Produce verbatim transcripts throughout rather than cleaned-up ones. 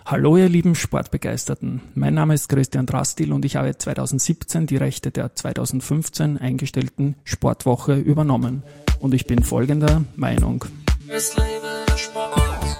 Hallo ihr lieben Sportbegeisterten, mein Name ist Christian Drastil und ich habe zweitausendsiebzehn die Rechte der zweitausendfünfzehn eingestellten Sportwoche übernommen. Und ich bin folgender Meinung. Es lebe der Sport.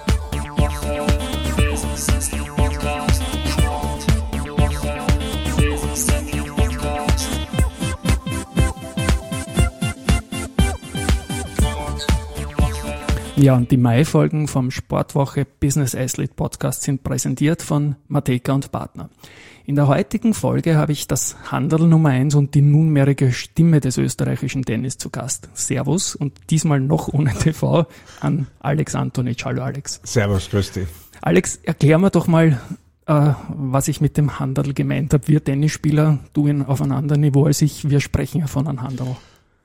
Ja, und die Mai-Folgen vom Sportwoche Business Athlete Podcast sind präsentiert von Mateka und Partner. In der heutigen Folge habe ich das Handel Nummer eins und die nunmehrige Stimme des österreichischen Tennis zu Gast. Servus und diesmal noch ohne T V an Alex Antonic. Hallo Alex. Servus, grüß dich. Alex, erklär mir doch mal, äh, was ich mit dem Handel gemeint habe. Wir Tennisspieler, du in, auf einem anderen Niveau als ich, wir sprechen ja von einem Handel.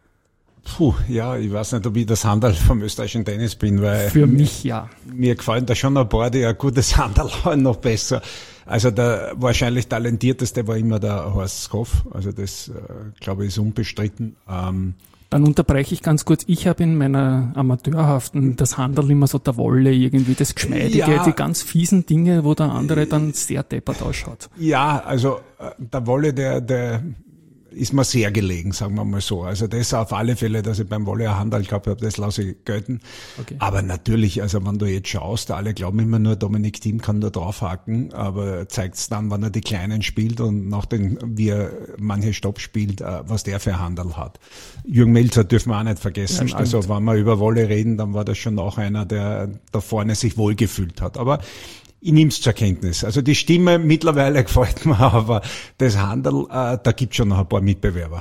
Puh, ja, ich weiß nicht, ob ich das Handel vom österreichischen Tennis bin, weil... Für mich ja. Mir gefallen da schon ein paar, die ein gutes Handel haben, noch besser. Also der wahrscheinlich talentierteste war immer der Horst Skoff, also das, äh, glaube ich, ist unbestritten. Ähm, Dann unterbreche ich ganz kurz. Ich habe in meiner Amateurhaften das Handel immer so der Wolle, irgendwie das Geschmeidige, ja, die ganz fiesen Dinge, wo der andere dann sehr deppert ausschaut. Ja, also äh, der Wolle, der... der ist mir sehr gelegen, sagen wir mal so. Also das auf alle Fälle, dass ich beim Wolle ein Handel gehabt habe, das lasse ich gelten. Okay. Aber natürlich, also wenn du jetzt schaust, alle glauben immer nur, Dominik Thiem kann da draufhaken, aber zeigt's dann, wenn er die Kleinen spielt und nachdem wie er manche Stopp spielt, was der für ein Handel hat. Jürgen Melzer dürfen wir auch nicht vergessen. Ja, also wenn wir über Wolle reden, dann war das schon auch einer, der da vorne sich wohlgefühlt hat. Aber ich nehm's zur Kenntnis. Also die Stimme mittlerweile gefällt mir, aber das Handel, äh, da gibt's schon noch ein paar Mitbewerber.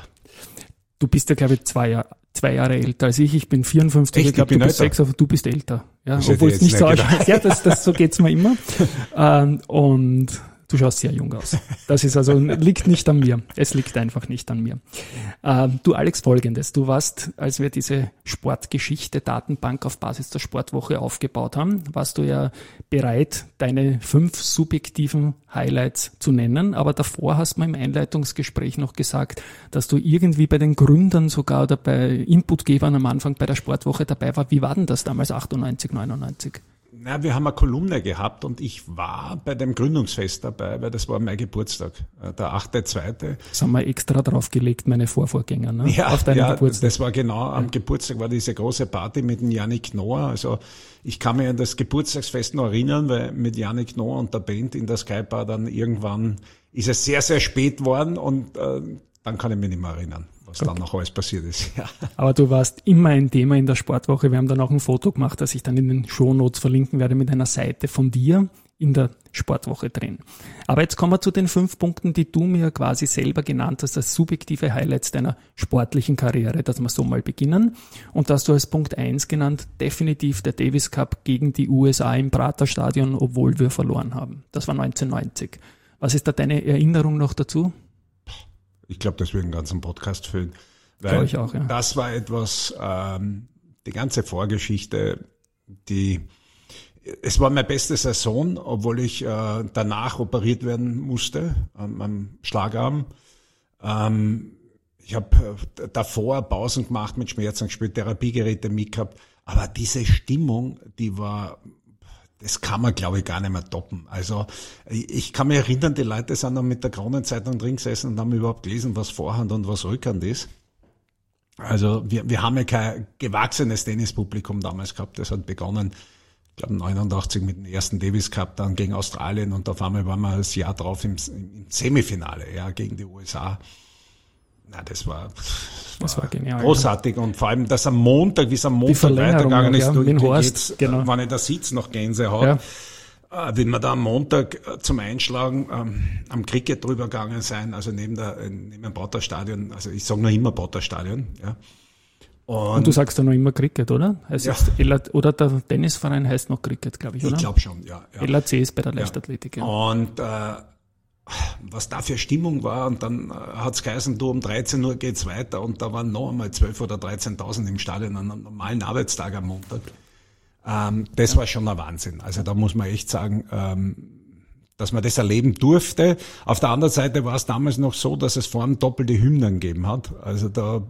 Du bist ja, glaube ich, zwei, Jahr, zwei Jahre älter als ich. Ich bin vierundfünfzig, Echt? ich glaube, du bist sechs, aber du bist älter. Ja, obwohl es nicht so ausschaut. Ja, das, das, so geht's mir immer. ähm, und du schaust sehr jung aus. Das ist also, liegt nicht an mir. Es liegt einfach nicht an mir. Ähm, du Alex, Folgendes. Du warst, als wir diese Sportgeschichte-Datenbank auf Basis der Sportwoche aufgebaut haben, warst du ja bereit, deine fünf subjektiven Highlights zu nennen. Aber davor hast du mir im Einleitungsgespräch noch gesagt, dass du irgendwie bei den Gründern sogar oder bei Inputgebern am Anfang bei der Sportwoche dabei war. Wie war denn das damals, achtundneunzig, neunundneunzig? Na, wir haben eine Kolumne gehabt und ich war bei dem Gründungsfest dabei, weil das war mein Geburtstag, der achte zweite Das haben wir extra draufgelegt, meine Vorvorgänger, ne? Ja, auf deinen ja, Geburtstag. Das war genau, am ja. Geburtstag war diese große Party mit dem Yannick Noah. Also ich kann mich an das Geburtstagsfest noch erinnern, weil mit Yannick Noah und der Band in der Skybar dann irgendwann ist es sehr, sehr spät worden und äh, dann kann ich mich nicht mehr erinnern, was okay. dann noch alles passiert ist. Ja. Aber du warst immer ein Thema in der Sportwoche. Wir haben dann auch ein Foto gemacht, das ich dann in den Shownotes verlinken werde mit einer Seite von dir in der Sportwoche drin. Aber jetzt kommen wir zu den fünf Punkten, die du mir quasi selber genannt hast, als subjektive Highlights deiner sportlichen Karriere, dass wir so mal beginnen. Und das hast du als Punkt eins genannt, definitiv der Davis Cup gegen die U S A im Praterstadion, obwohl wir verloren haben. Das war neunzehnhundertneunzig. Was ist da deine Erinnerung noch dazu? Ich glaube, das wird einen ganzen Podcast füllen. Glaube ich auch, ja. Das war etwas, ähm, die ganze Vorgeschichte, die, es war meine beste Saison, obwohl ich äh, danach operiert werden musste, am, am Schlagarm. Ähm, ich habe äh, davor Pausen gemacht mit Schmerzen gespielt, Therapiegeräte mitgehabt, aber diese Stimmung, die war... Das kann man, glaube ich, gar nicht mehr toppen. Also ich kann mich erinnern, die Leute sind dann mit der Kronenzeitung drin gesessen und haben überhaupt gelesen, was Vorhand und was Rückhand ist. Also wir, wir haben ja kein gewachsenes Tennispublikum damals gehabt. Das hat begonnen, ich glaube neunundachtzig mit dem ersten Davis Cup, dann gegen Australien und auf einmal waren wir das Jahr drauf im, im Semifinale, ja, gegen die U S A. Na, das war, das, das war, war genial, großartig ja. Und vor allem, dass am Montag, wie es am Montag weitergegangen ist, ja, du, du Horst, jetzt, genau. wenn ich da sitze, noch Gänsehaut, ja. äh, wenn wir da am Montag äh, zum Einschlagen ähm, am Cricket drüber gegangen sein, also neben der äh, neben dem Praterstadion, also ich sage noch immer Praterstadion, ja. Und, Und du sagst ja noch immer Cricket, oder? Heißt ja. jetzt L A, oder der Tennisverein heißt noch Cricket, glaube ich, oder? Ich glaube schon, ja, ja. L A C ist bei der Leichtathletik, ja. ja. Und äh, was da für Stimmung war und dann äh, hat's geheißen, du um dreizehn Uhr geht's weiter und da waren noch einmal zwölf oder dreizehntausend im Stadion an einem normalen Arbeitstag am Montag. Ähm, das ja. war schon ein Wahnsinn. Also da muss man echt sagen, ähm, dass man das erleben durfte. Auf der anderen Seite war es damals noch so, dass es vor allem doppelte Hymnen gegeben hat. Also da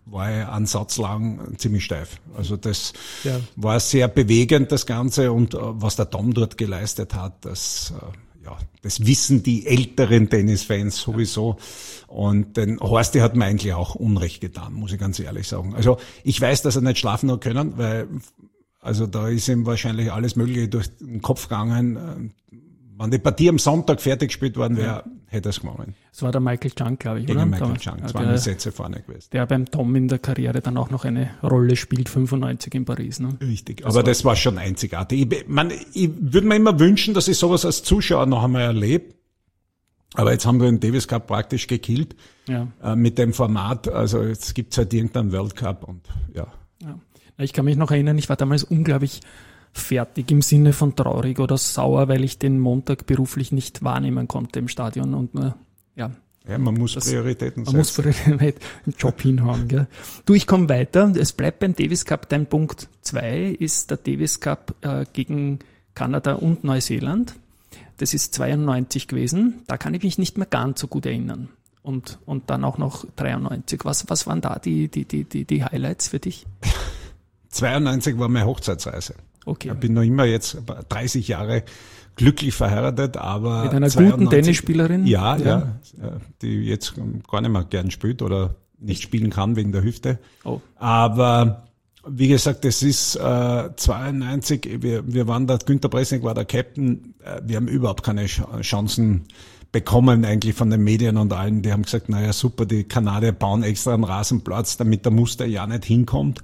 war ich einen Satz lang ziemlich steif. Also das ja. war sehr bewegend, das Ganze, und was der Tom dort geleistet hat, das, ja, das wissen die älteren Tennisfans sowieso. Und den Horsti hat mir eigentlich auch Unrecht getan, muss ich ganz ehrlich sagen. Also ich weiß, dass er nicht schlafen hat können, weil also da ist ihm wahrscheinlich alles Mögliche durch den Kopf gegangen. Wenn die Partie am Sonntag fertig gespielt worden wäre, ja. hätte er es gewonnen. Das war der Michael Chang, glaube ich, Gegen oder? Michael Chang, zwei der, Sätze vorne gewesen. Der beim Tom in der Karriere dann auch noch eine Rolle spielt, fünfundneunzig in Paris. Ne? Richtig, das aber war das war schon einzigartig. Ich, man, ich würde mir immer wünschen, dass ich sowas als Zuschauer noch einmal erlebe. Aber jetzt haben wir den Davis Cup praktisch gekillt ja. äh, mit dem Format. Also jetzt gibt's halt irgendeinen World Cup und ja. ja. Ich kann mich noch erinnern, ich war damals unglaublich fertig im Sinne von traurig oder sauer, weil ich den Montag beruflich nicht wahrnehmen konnte im Stadion und nur, ja. Ja, man muss das, Prioritäten setzen. Man muss Prioritäten im Job hinhauen, gell. Du, ich komme weiter. Es bleibt beim Davis Cup. Dein Punkt zwei ist der Davis Cup äh, gegen Kanada und Neuseeland. Das ist zweiundneunzig gewesen. Da kann ich mich nicht mehr ganz so gut erinnern. Und, und dann auch noch dreiundneunzig. Was, was waren da die, die, die, die, die Highlights für dich? zweiundneunzig war meine Hochzeitsreise. Okay. Ich bin noch immer jetzt dreißig Jahre glücklich verheiratet, aber mit einer guten Tennisspielerin? Ja, ja, ja, die jetzt gar nicht mehr gern spielt oder nicht spielen kann wegen der Hüfte. Oh. Aber wie gesagt, es ist äh, zweiundneunzig, wir, wir waren da, Günter Bresnik war der Captain, äh, wir haben überhaupt keine Chancen bekommen eigentlich von den Medien und allen. Die haben gesagt, naja super, die Kanadier bauen extra einen Rasenplatz, damit der Muster ja nicht hinkommt.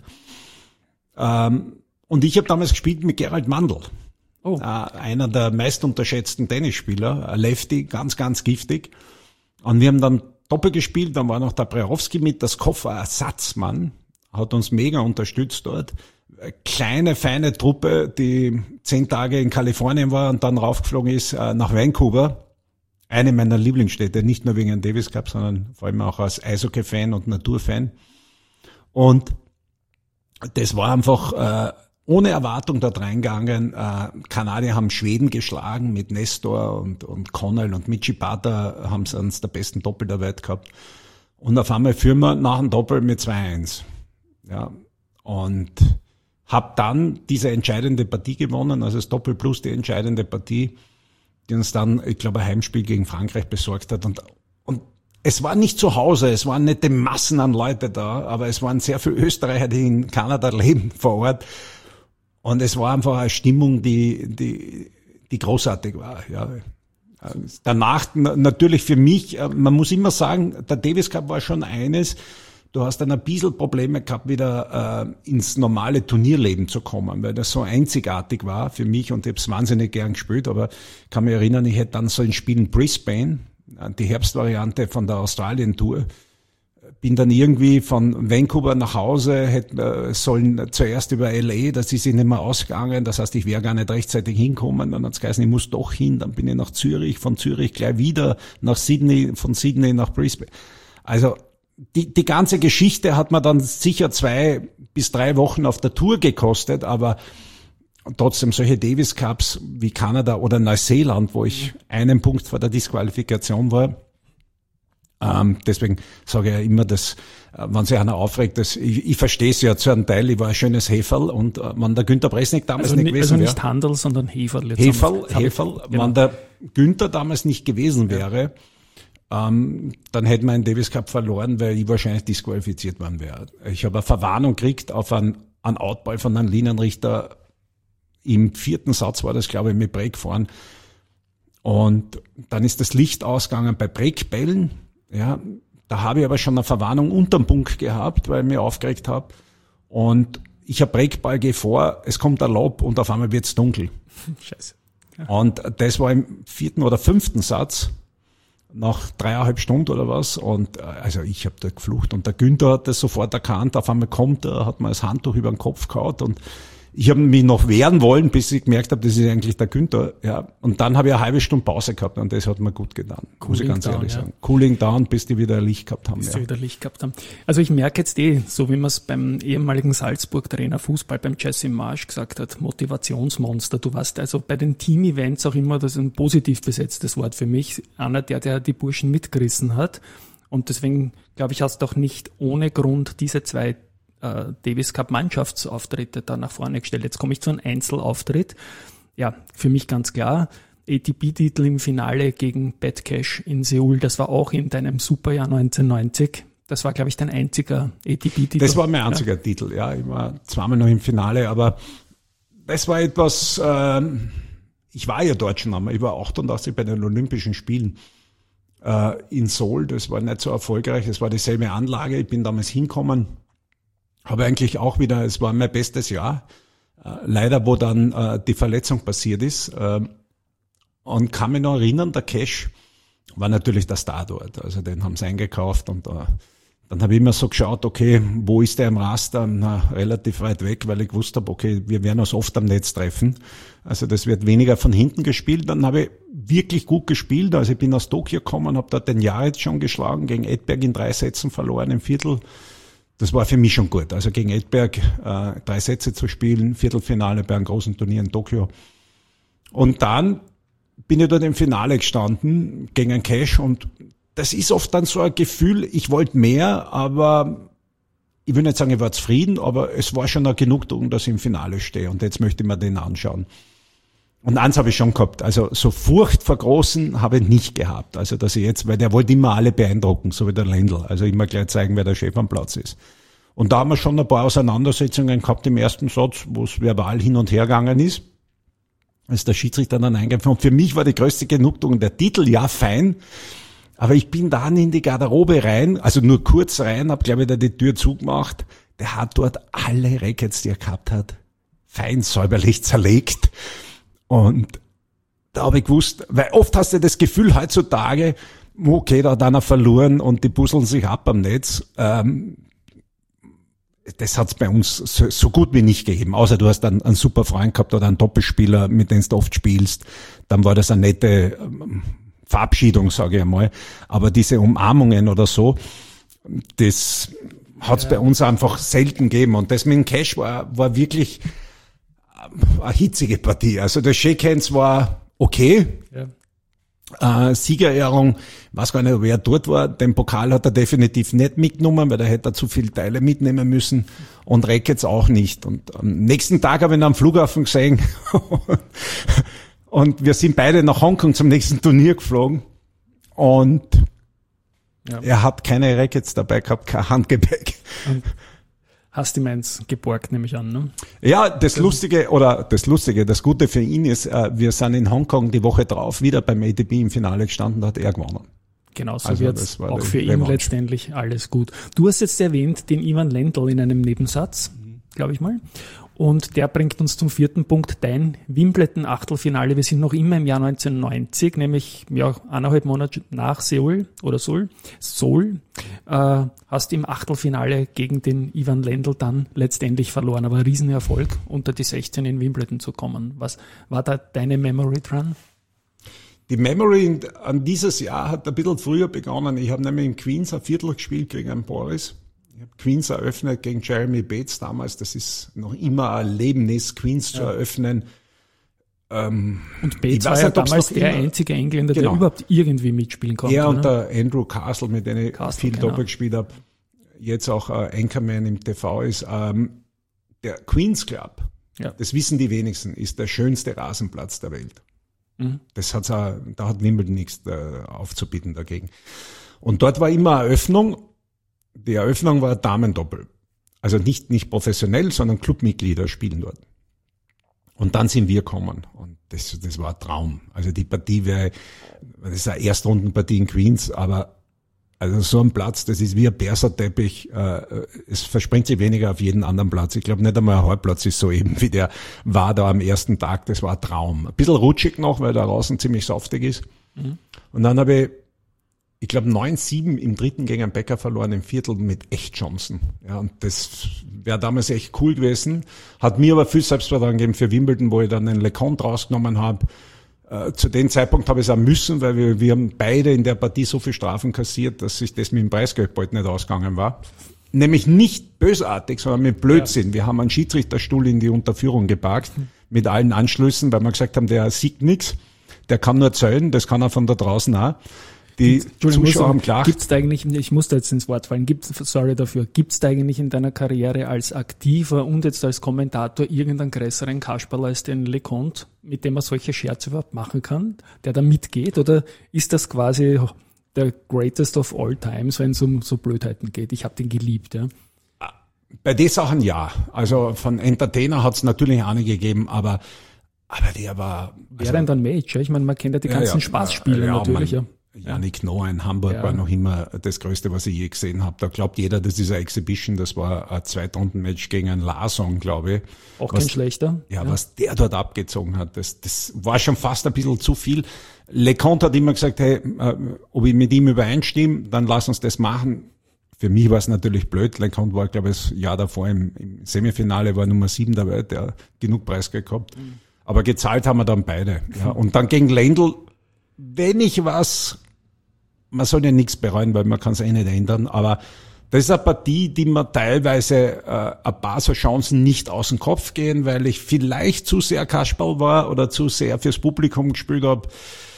Ähm, und ich habe damals gespielt mit Gerald Mandl. Oh. Äh, einer der meist unterschätzten Tennisspieler, ein Lefty, ganz, ganz giftig. Und wir haben dann Doppel gespielt, dann war noch der Brejowski mit, das Kofferersatzmann, hat uns mega unterstützt dort. Kleine, feine Truppe, die zehn Tage in Kalifornien war und dann raufgeflogen ist äh, nach Vancouver. Eine meiner Lieblingsstädte, nicht nur wegen dem Davis Cup, sondern vor allem auch als Eishockey-Fan und Naturfan. Und das war einfach äh, ohne Erwartung dort reingegangen. Äh, Kanadier haben Schweden geschlagen mit Nestor und, und Connell und Michi Bata haben sie eines der besten Doppel der Welt gehabt. Und auf einmal führen wir nach dem Doppel mit zwei eins. Ja, und hab dann diese entscheidende Partie gewonnen, also das Doppel plus die entscheidende Partie, die uns dann, ich glaube, ein Heimspiel gegen Frankreich besorgt hat. Und, und es war nicht zu Hause, es waren nicht die Massen an Leute da, aber es waren sehr viele Österreicher, die in Kanada leben vor Ort. Und es war einfach eine Stimmung, die, die, die großartig war, ja. Danach natürlich für mich, man muss immer sagen, der Davis Cup war schon eines, du hast dann ein bisschen Probleme gehabt, wieder äh, ins normale Turnierleben zu kommen, weil das so einzigartig war für mich und ich habe es wahnsinnig gern gespielt, aber ich kann mich erinnern, ich hätte dann so ein Spiel in Brisbane, die Herbstvariante von der Australien-Tour, bin dann irgendwie von Vancouver nach Hause, hätte sollen zuerst über L A, das ist nicht mehr ausgegangen, das heißt, ich wäre gar nicht rechtzeitig hinkommen, dann hat's geheißen, ich muss doch hin, dann bin ich nach Zürich, von Zürich gleich wieder nach Sydney, von Sydney nach Brisbane. Also die, die ganze Geschichte hat mir dann sicher zwei bis drei Wochen auf der Tour gekostet, aber trotzdem solche Davis Cups wie Kanada oder Neuseeland, wo ich einen Punkt vor der Disqualifikation war, Ähm, deswegen sage ich ja immer, dass, äh, wenn sich einer aufregt, dass ich, ich verstehe es ja zu einem Teil, ich war ein schönes Heferl und äh, wenn der Günter Bresnik damals also nicht gewesen wäre. Also nicht Handel, sondern Heferl. Heferl, Heferl. Genau. Wenn der Günther damals nicht gewesen wäre, ja. ähm, dann hätten wir einen Davis Cup verloren, weil ich wahrscheinlich disqualifiziert worden wäre. Ich habe eine Verwarnung gekriegt auf einen, einen Outball von einem Linienrichter. Im vierten Satz war das, glaube ich, mit Break fahren. Und dann ist das Licht ausgegangen bei Breakbällen. Ja, da habe ich aber schon eine Verwarnung unterm Punkt gehabt, weil ich mich aufgeregt habe. Und ich habe Breakball, gehe vor, es kommt ein Lob und auf einmal wird's dunkel. Scheiße. Ja. Und das war im vierten oder fünften Satz, nach dreieinhalb Stunden oder was. Und also ich habe da geflucht. Und der Günther hat das sofort erkannt. Auf einmal kommt er, hat mir das Handtuch über den Kopf gehauen und ich habe mich noch wehren wollen, bis ich gemerkt habe, das ist eigentlich der Günther. Ja. Und dann habe ich eine halbe Stunde Pause gehabt und das hat mir gut getan, Cooling muss ich ganz down, ehrlich ja. sagen. Cooling down, bis die wieder Licht gehabt haben. Bis ja. die wieder Licht gehabt haben. Also ich merke jetzt eh, so wie man es beim ehemaligen Salzburg-Trainer Fußball, beim Jesse Marsch gesagt hat, Motivationsmonster. Du warst also bei den Team-Events auch immer, das ist ein positiv besetztes Wort für mich, einer, der, der die Burschen mitgerissen hat. Und deswegen, glaube ich, hast du auch nicht ohne Grund diese zwei äh, Davis Cup Mannschaftsauftritte da nach vorne gestellt. Jetzt komme ich zu einem Einzelauftritt. Ja, für mich ganz klar, A T P-Titel im Finale gegen Pat Cash in Seoul, das war auch in deinem Superjahr neunzehnhundertneunzig. Das war, glaube ich, dein einziger A T P-Titel. Das war mein einziger ja. Titel, ja. Ich war zweimal noch im Finale, aber das war etwas, äh, ich war ja dort schon einmal, ich war achtundachtzig bei den Olympischen Spielen äh, in Seoul, das war nicht so erfolgreich, es war dieselbe Anlage, ich bin damals hingekommen, habe eigentlich auch wieder, es war mein bestes Jahr, äh, leider wo dann äh, die Verletzung passiert ist, äh, und kann mich noch erinnern, der Cash war natürlich der Star dort, also den haben sie eingekauft und äh, dann habe ich immer so geschaut, okay, wo ist der im Raster? Na, relativ weit weg, weil ich gewusst habe, okay, wir werden uns oft am Netz treffen. Also das wird weniger von hinten gespielt. Dann habe ich wirklich gut gespielt. Also ich bin aus Tokio gekommen, habe dort den Jared schon geschlagen, gegen Edberg in drei Sätzen verloren im Viertel. Das war für mich schon gut. Also gegen Edberg äh, drei Sätze zu spielen, Viertelfinale bei einem großen Turnier in Tokio. Und dann bin ich dort im Finale gestanden gegen einen Cash und das ist oft dann so ein Gefühl, ich wollte mehr, aber ich will nicht sagen, ich war zufrieden, aber es war schon eine Genugtuung, dass ich im Finale stehe und jetzt möchte ich mir den anschauen. Und eins habe ich schon gehabt, also so Furcht vor Großen habe ich nicht gehabt, also dass ich jetzt, weil der wollte immer alle beeindrucken, so wie der Lendl, also immer gleich zeigen, wer der Chef am Platz ist. Und da haben wir schon ein paar Auseinandersetzungen gehabt im ersten Satz, wo es verbal hin und her gegangen ist. Als der Schiedsrichter dann eingegriffen. Und für mich war die größte Genugtuung der Titel, ja fein, aber ich bin dann in die Garderobe rein, also nur kurz rein, hab glaube ich da die Tür zugemacht. Der hat dort alle Rackets, die er gehabt hat, fein säuberlich zerlegt. Und da habe ich gewusst, weil oft hast du das Gefühl heutzutage, okay, da hat einer verloren und die puzzeln sich ab am Netz. Ähm, das hat's bei uns so, so gut wie nicht gegeben. Außer du hast dann einen super Freund gehabt oder einen Doppelspieler, mit dem du oft spielst. Dann war das eine nette ähm, Verabschiedung, sage ich einmal. Aber diese Umarmungen oder so, das hat's ja bei uns einfach selten gegeben. Und das mit dem Cash war, war wirklich eine hitzige Partie. Also das Shakehands war okay. Ja. Äh, Siegerehrung, weiß gar nicht, wer dort war. Den Pokal hat er definitiv nicht mitgenommen, weil er hätte zu viele Teile mitnehmen müssen. Und Rackets auch nicht. Und am nächsten Tag habe ich ihn am Flughafen gesehen. Und wir sind beide nach Hongkong zum nächsten Turnier geflogen. Und ja. Er hat keine Rackets dabei gehabt, kein Handgepäck. Und hast ihm eins geborgt, nehme ich an, ne? Ja, das Lustige, oder das Lustige, das Gute für ihn ist, wir sind in Hongkong die Woche drauf wieder beim A T P im Finale gestanden, da hat er gewonnen. Genau, so also wird auch für ihn Revanche. Letztendlich alles gut. Du hast jetzt erwähnt den Ivan Lendl in einem Nebensatz, mhm. glaube ich mal. Und der bringt uns zum vierten Punkt, dein Wimbledon-Achtelfinale. Wir sind noch immer im Jahr neunzehnhundertneunzig, nämlich ja eineinhalb Monate nach Seoul oder Seoul. Seoul äh, hast im Achtelfinale gegen den Ivan Lendl dann letztendlich verloren, aber ein Riesenerfolg, unter die sechzehn in Wimbledon zu kommen. Was war da deine Memory dran? Die Memory an dieses Jahr hat ein bisschen früher begonnen. Ich habe nämlich in Queens ein Viertel gespielt gegen einen Boris. Ich habe Queens eröffnet gegen Jeremy Bates damals. Das ist noch immer ein Erlebnis, Queens ja. zu eröffnen. Ähm, und Bates war ja damals der immer, einzige Engländer, genau. der überhaupt irgendwie mitspielen konnte. Er und der Andrew Castle, mit dem ich Castle, viel genau. Doppel gespielt habe, jetzt auch äh, Anchorman im T V ist. Ähm, der Queens Club, ja. das wissen die wenigsten, ist der schönste Rasenplatz der Welt. Mhm. Das hat's auch, da hat Wimbledon nichts äh, aufzubieten dagegen. Und dort war immer eine Eröffnung. Die Eröffnung war Damendoppel. Also nicht, nicht professionell, sondern Clubmitglieder spielen dort. Und dann sind wir gekommen. Und das, das war ein Traum. Also die Partie wäre, das ist eine Erstrundenpartie in Queens, aber also so ein Platz, das ist wie ein Perserteppich. Es verspringt sich weniger auf jeden anderen Platz. Ich glaube nicht einmal ein Halbplatz ist so eben, wie der war da am ersten Tag. Das war ein Traum. Ein bisschen rutschig noch, weil da draußen ziemlich saftig ist. Mhm. Und dann habe ich Ich glaube neun sieben im dritten gegen einen Becker verloren, im Viertel mit echt Chancen. Ja, und das wäre damals echt cool gewesen. Hat mir aber viel Selbstvertrauen gegeben für Wimbledon, wo ich dann den LeConte rausgenommen habe. Äh, zu dem Zeitpunkt habe ich es auch müssen, weil wir, wir haben beide in der Partie so viel Strafen kassiert, dass sich das mit dem Preisgeld bald nicht ausgegangen war. Nämlich nicht bösartig, sondern mit Blödsinn. Ja. Wir haben einen Schiedsrichterstuhl in die Unterführung geparkt, mit allen Anschlüssen, weil wir gesagt haben, der sieht nichts, der kann nur zählen, das kann er von da draußen auch. Die Zuschauer haben gelacht. Gibt's da eigentlich, ich muss da jetzt ins Wort fallen, gibt's, sorry dafür, gibt's da eigentlich in deiner Karriere als Aktiver und jetzt als Kommentator irgendeinen größeren Kasperl als den LeConte, mit dem man solche Scherze überhaupt machen kann, der da mitgeht? Oder ist das quasi der greatest of all times, wenn es um so Blödheiten geht? Ich habe den geliebt, ja. Bei den Sachen ja. Also von Entertainer hat's natürlich einige gegeben, aber aber der war... Wer denn dann Match? Ich meine, man kennt ja die ganzen ja, ja, Spaßspiele ja, natürlich. Man, ja. Yannick Noah in Hamburg ja. war noch immer das Größte, was ich je gesehen habe. Da glaubt jeder, das ist eine Exhibition. Das war ein Zweitrunden-Match gegen einen Larson, glaube ich. Auch was, kein schlechter. Ja, ja, was der dort abgezogen hat, das, das war schon fast ein bisschen zu viel. LeConte hat immer gesagt, hey, äh, ob ich mit ihm übereinstimme, dann lass uns das machen. Für mich war es natürlich blöd. LeConte war, glaube ich, das Jahr davor im, im Semifinale, war Nummer sieben dabei, der genug Preisgeld gehabt. Mhm. Aber gezahlt haben wir dann beide. Ja. Und dann gegen Lendl, wenn ich was, man soll ja nichts bereuen, weil man kann es eh nicht ändern, aber das ist eine Partie, die mir teilweise äh, ein paar so Chancen nicht aus dem Kopf gehen, weil ich vielleicht zu sehr Kasperl war oder zu sehr fürs Publikum gespielt habe.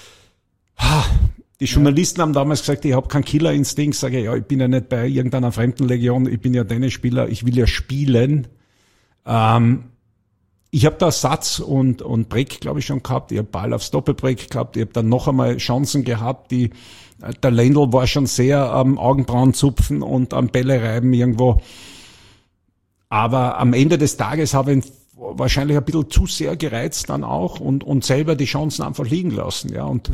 Die Journalisten ja. haben damals gesagt, ich habe keinen Killerinstinkt. Sage ich, ja, ich bin ja nicht bei irgendeiner Fremdenlegion, ich bin ja Tennisspieler, ich will ja spielen. Ähm, Ich habe da Satz und und Break, glaube ich, schon gehabt. Ich habe Ball aufs Doppelbreak gehabt. Ich habe dann noch einmal Chancen gehabt. Die der Lendl war schon sehr am Augenbrauen zupfen und am Bälle reiben irgendwo. Aber am Ende des Tages habe ich ihn wahrscheinlich ein bisschen zu sehr gereizt dann auch und und selber die Chancen einfach liegen lassen. Ja, und mhm.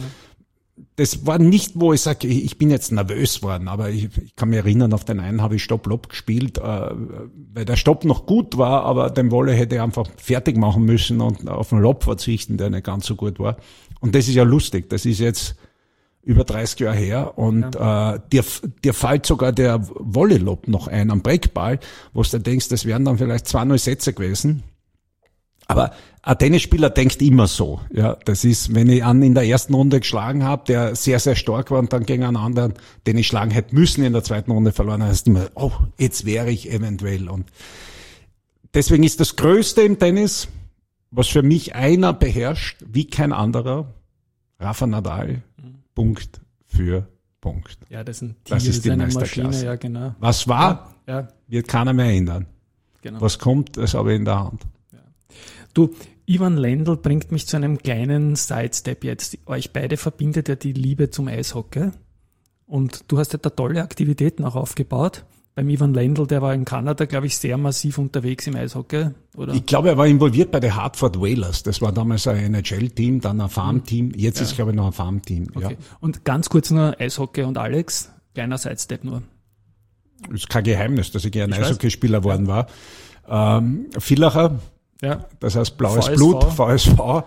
das war nicht, wo ich sage, ich bin jetzt nervös worden, aber ich, ich kann mich erinnern, auf den einen habe ich Stopp-Lob gespielt, äh, weil der Stopp noch gut war, aber den Wolle hätte ich einfach fertig machen müssen und auf den Lob verzichten, der nicht ganz so gut war. Und das ist ja lustig, das ist jetzt über dreißig Jahre her und ja. äh, dir, dir fällt sogar der Wolle-Lob noch ein am Breakball, wo du denkst, das wären dann vielleicht zwei neue Sätze gewesen. Aber ein Tennisspieler denkt immer so. Ja, das ist, wenn ich einen in der ersten Runde geschlagen habe, der sehr, sehr stark war und dann gegen einen anderen, den ich schlagen hätte müssen, in der zweiten Runde verloren, dann heißt immer, oh, jetzt wäre ich eventuell. Und deswegen ist das Größte im Tennis, was für mich einer beherrscht, wie kein anderer, Rafa Nadal, mhm. Punkt für Punkt. Ja, das ist ein Tier, das ist die eine Meisterklasse. Maschine, ja, genau. Was war, ja, ja. wird keiner mehr ändern. Genau. Was kommt, das habe ich in der Hand. Du, Ivan Lendl bringt mich zu einem kleinen Sidestep jetzt. Euch beide verbindet ja die Liebe zum Eishockey. Und du hast ja da tolle Aktivitäten auch aufgebaut. Beim Ivan Lendl, der war in Kanada, glaube ich, sehr massiv unterwegs im Eishockey, oder? Ich glaube, er war involviert bei den Hartford Whalers. Das war damals ein N H L-Team, dann ein Farm-Team. Jetzt ja. ist, glaube ich, noch ein Farm-Team. Okay. Ja. Und ganz kurz nur Eishockey und Alex. Kleiner Sidestep nur. Das ist kein Geheimnis, dass ich gerne Eishockeyspieler geworden ja. war. Ähm, Villacher. Ja. Das heißt blaues V S V. Blut, V S V.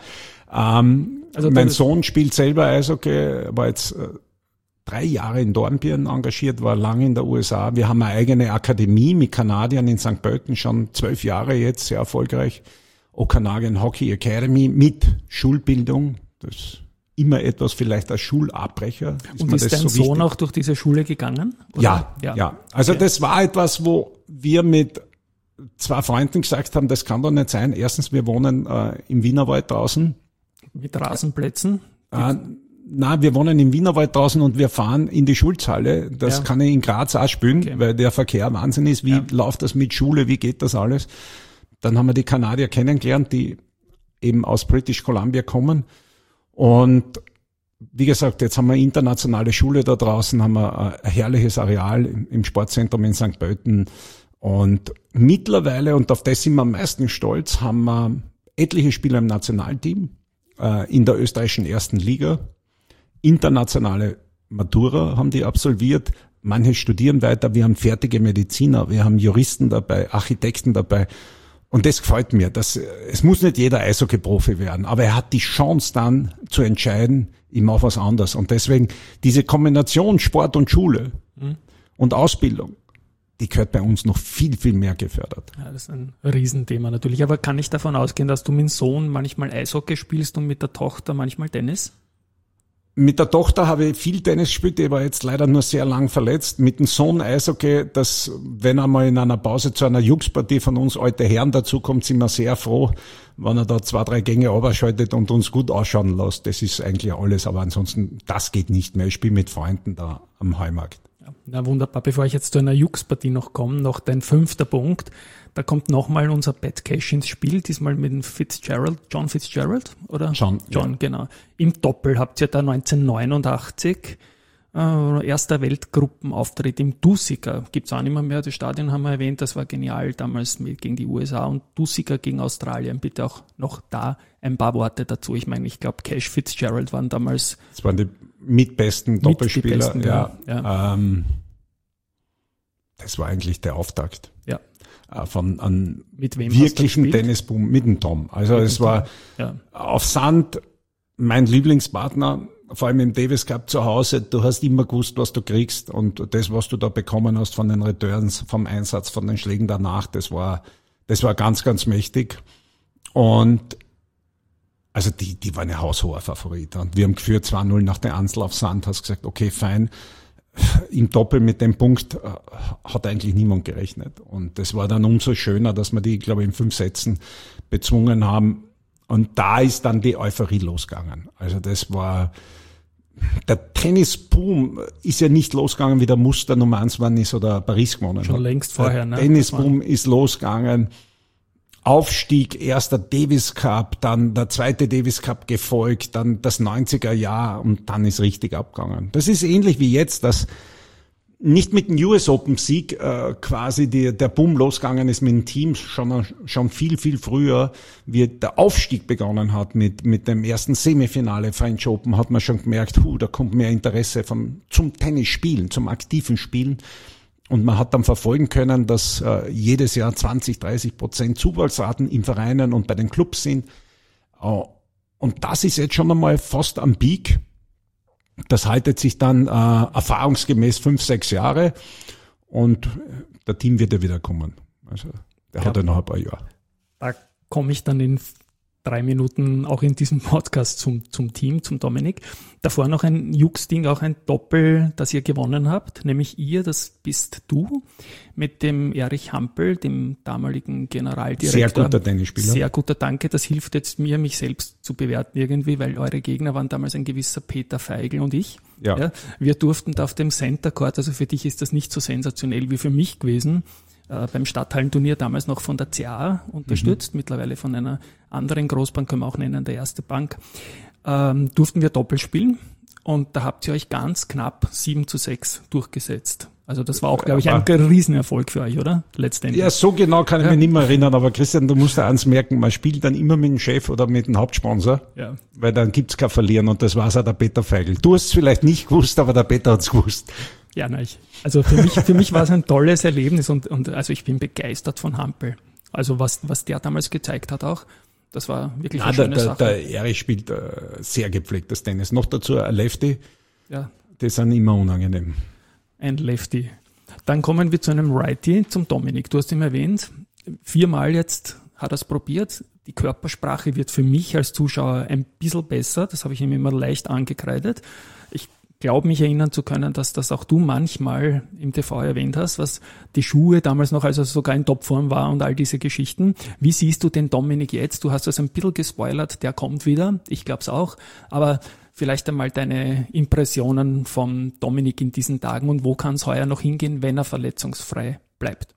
Ähm, also mein Sohn spielt selber Eishockey, war jetzt äh, drei Jahre in Dornbirn engagiert, war lange in der U S A. Wir haben eine eigene Akademie mit Kanadiern in Sankt Pölten, schon zwölf Jahre jetzt, sehr erfolgreich. Okanagan Hockey Academy mit Schulbildung. Das ist immer etwas vielleicht als Schulabbrecher. Ist Und ist dein so Sohn auch durch diese Schule gegangen? Ja, ja, ja. Also okay. Das war etwas, wo wir mit zwei Freunden gesagt haben, das kann doch nicht sein. Erstens, wir wohnen äh, im Wienerwald draußen. Mit Rasenplätzen? Äh, nein, wir wohnen im Wienerwald draußen und wir fahren in die Schulzhalle. Das ja. kann ich in Graz auch spielen, okay. weil der Verkehr Wahnsinn ist. Wie ja. läuft das mit Schule? Wie geht das alles? Dann haben wir die Kanadier kennengelernt, die eben aus British Columbia kommen. Und wie gesagt, jetzt haben wir eine internationale Schule da draußen, haben wir ein herrliches Areal im Sportzentrum in Sankt Pölten. Und mittlerweile, und auf das sind wir am meisten stolz, haben wir etliche Spieler im Nationalteam, äh, in der österreichischen ersten Liga, internationale Matura haben die absolviert, manche studieren weiter, wir haben fertige Mediziner, wir haben Juristen dabei, Architekten dabei. Und das gefällt mir. Das, es muss nicht jeder Eishockey-Profi werden, aber er hat die Chance dann zu entscheiden, ich mache was anderes. Und deswegen diese Kombination Sport und Schule mhm. und Ausbildung, die gehört bei uns noch viel, viel mehr gefördert. Ja, das ist ein Riesenthema natürlich. Aber kann ich davon ausgehen, dass du mit dem Sohn manchmal Eishockey spielst und mit der Tochter manchmal Tennis? Mit der Tochter habe ich viel Tennis gespielt, die war jetzt leider nur sehr lang verletzt. Mit dem Sohn Eishockey, dass wenn er mal in einer Pause zu einer Jux-Partie von uns alte Herren dazukommt, sind wir sehr froh, wenn er da zwei, drei Gänge runterschaltet und uns gut ausschauen lässt. Das ist eigentlich alles, aber ansonsten, das geht nicht mehr. Ich spiele mit Freunden da am Heumarkt. Ja, na wunderbar. Bevor ich jetzt zu einer Jux-Partie noch komme, noch dein fünfter Punkt. Da kommt nochmal unser Pat Cash ins Spiel, diesmal mit dem Fitzgerald, John Fitzgerald, oder? John, John, ja. Genau. Im Doppel habt ihr da neunzehnhundertneunundachtzig äh, erster Weltgruppenauftritt im Dusiker. Gibt's auch nicht mehr mehr, das Stadion haben wir erwähnt, das war genial damals mit, gegen die U S A und Dusiker gegen Australien. Bitte auch noch da ein paar Worte dazu. Ich meine, ich glaube, Cash Fitzgerald waren damals... Das waren die mitbesten Doppelspieler. Die besten, ja. ja. Ähm, das war eigentlich der Auftakt. Ja. Von einem mit wem wirklichen Tennisboom mit dem Tom. Also mit es war ja. Auf Sand mein Lieblingspartner, vor allem im Davis Cup zu Hause. Du hast immer gewusst, was du kriegst und das, was du da bekommen hast von den Returns, vom Einsatz, von den Schlägen danach, das war, das war ganz, ganz mächtig. Und also die, die war eine haushoher Favorit. Und wir haben geführt zwei null nach der Ansel auf Sand, hast gesagt, okay, fein. Im Doppel mit dem Punkt äh, hat eigentlich niemand gerechnet. Und das war dann umso schöner, dass wir die, glaube ich, in fünf Sätzen bezwungen haben. Und da ist dann die Euphorie losgegangen. Also das war, der Tennisboom ist ja nicht losgegangen, wie der Muster Nummer eins geworden ist oder Paris gewonnen hat. Schon längst vorher, ne? Der Tennisboom ist losgegangen. Aufstieg, erster Davis Cup, dann der zweite Davis Cup gefolgt, dann das neunziger Jahr und dann ist richtig abgegangen. Das ist ähnlich wie jetzt, dass nicht mit dem U S Open Sieg äh, quasi die, der Boom losgegangen ist mit dem Team, schon, schon viel, viel früher, wie der Aufstieg begonnen hat mit, mit dem ersten Semifinale French Open, hat man schon gemerkt, hu, da kommt mehr Interesse vom, zum Tennisspielen, zum aktiven Spielen. Und man hat dann verfolgen können, dass äh, jedes Jahr zwanzig, dreißig Prozent Zuwachsraten in Vereinen und bei den Clubs sind. Äh, und das ist jetzt schon einmal fast am Peak. Das haltet sich dann äh, erfahrungsgemäß fünf, sechs Jahre. Und der Team wird ja wieder kommen. Also der ja, hat ja noch ein paar Jahre. Da komme ich dann in drei Minuten auch in diesem Podcast zum, zum Team, zum Dominik. Davor noch ein Jux-Ding, auch ein Doppel, das ihr gewonnen habt, nämlich ihr, das bist du, mit dem Erich Hampel, dem damaligen Generaldirektor. Sehr guter Tennisspieler. Sehr guter, danke. Das hilft jetzt mir, mich selbst zu bewerten irgendwie, weil eure Gegner waren damals ein gewisser Peter Feigl und ich. Ja. Ja, wir durften da auf dem Center Court, also für dich ist das nicht so sensationell wie für mich gewesen, Äh, beim Stadthallenturnier damals noch von der C A unterstützt, mhm. mittlerweile von einer anderen Großbank, können wir auch nennen, der Erste Bank, ähm, durften wir Doppel spielen und da habt ihr euch ganz knapp sieben zu sechs durchgesetzt. Also das war auch, glaube ich, ein Riesenerfolg für euch, oder? Letztendlich. Ja, so genau kann ich ja. mich nicht mehr erinnern, aber Christian, du musst ja eins merken, man spielt dann immer mit dem Chef oder mit dem Hauptsponsor, ja. weil dann gibt's kein Verlieren und das war's auch der Peter Feigl. Du hast es vielleicht nicht gewusst, aber der Peter hat's gewusst. Ja, nein, ich, also für mich, für mich war es ein tolles Erlebnis und, und also ich bin begeistert von Hampel. Also was, was der damals gezeigt hat auch, das war wirklich Nein, eine schöne der, Sache. Der Erich spielt äh, sehr gepflegtes Tennis. Noch dazu ein Lefty, ja. Die sind immer unangenehm. Ein Lefty. Dann kommen wir zu einem Righty, zum Dominik. Du hast ihn erwähnt, viermal jetzt hat er es probiert. Die Körpersprache wird für mich als Zuschauer ein bisschen besser. Das habe ich ihm immer leicht angekreidet. Ich glaube, mich erinnern zu können, dass das auch du manchmal im T V erwähnt hast, was die Schuhe damals noch, als er sogar in Topform war und all diese Geschichten. Wie siehst du den Dominik jetzt? Du hast das ein bisschen gespoilert, der kommt wieder. Ich glaube es auch. Aber vielleicht einmal deine Impressionen vom Dominik in diesen Tagen und wo kann es heuer noch hingehen, wenn er verletzungsfrei bleibt?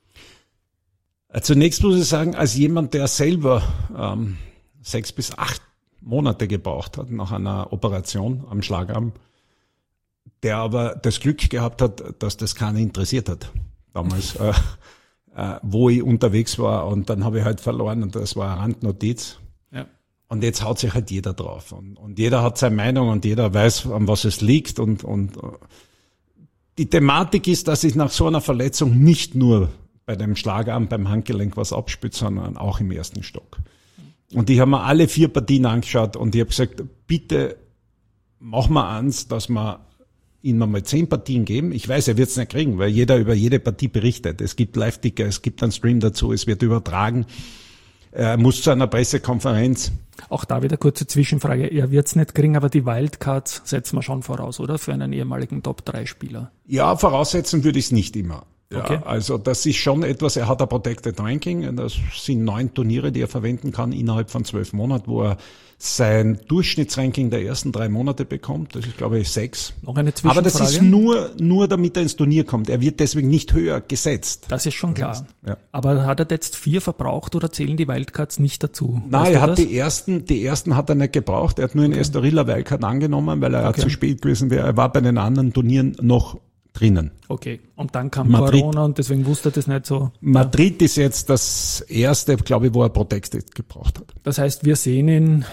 Zunächst muss ich sagen, als jemand, der selber ähm, sechs bis acht Monate gebraucht hat nach einer Operation am Schlagarm, der aber das Glück gehabt hat, dass das keiner interessiert hat damals, äh, äh, wo ich unterwegs war und dann habe ich halt verloren und das war eine Randnotiz. Ja. Und jetzt haut sich halt jeder drauf und, und jeder hat seine Meinung und jeder weiß, an was es liegt und, und die Thematik ist, dass sich nach so einer Verletzung nicht nur bei dem Schlagarm, beim Handgelenk was abspielt, sondern auch im ersten Stock. Und ich habe mir alle vier Partien angeschaut und ich habe gesagt, bitte mach mal eins, dass wir ihm mal zehn Partien geben. Ich weiß, er wird es nicht kriegen, weil jeder über jede Partie berichtet. Es gibt Live-Ticker, es gibt einen Stream dazu, es wird übertragen. Er muss zu einer Pressekonferenz. Auch da wieder kurze Zwischenfrage. Er wird es nicht kriegen, aber die Wildcards setzen wir schon voraus, oder? Für einen ehemaligen Top drei Spieler. Ja, voraussetzen würde ich es nicht immer. Ja, okay. Also das ist schon etwas, er hat ein Protected Ranking, das sind neun Turniere, die er verwenden kann innerhalb von zwölf Monaten, wo er sein Durchschnittsranking der ersten drei Monate bekommt. Das ist, glaube ich, sechs. Noch eine Zwischenfrage. Aber das ist nur, nur damit er ins Turnier kommt. Er wird deswegen nicht höher gesetzt. Das ist schon klar. Ja. Aber hat er jetzt vier verbraucht oder zählen die Wildcards nicht dazu? Nein, er hat das? die ersten, die ersten hat er nicht gebraucht. Er hat nur in okay. Estoril Wildcard angenommen, weil er okay. zu spät gewesen wäre. Er war bei den anderen Turnieren noch drinnen. Okay. Und dann kam Madrid. Corona und deswegen wusste er das nicht so. Madrid ja. ist jetzt das erste, glaube ich, wo er Protected gebraucht hat. Das heißt, wir sehen ihn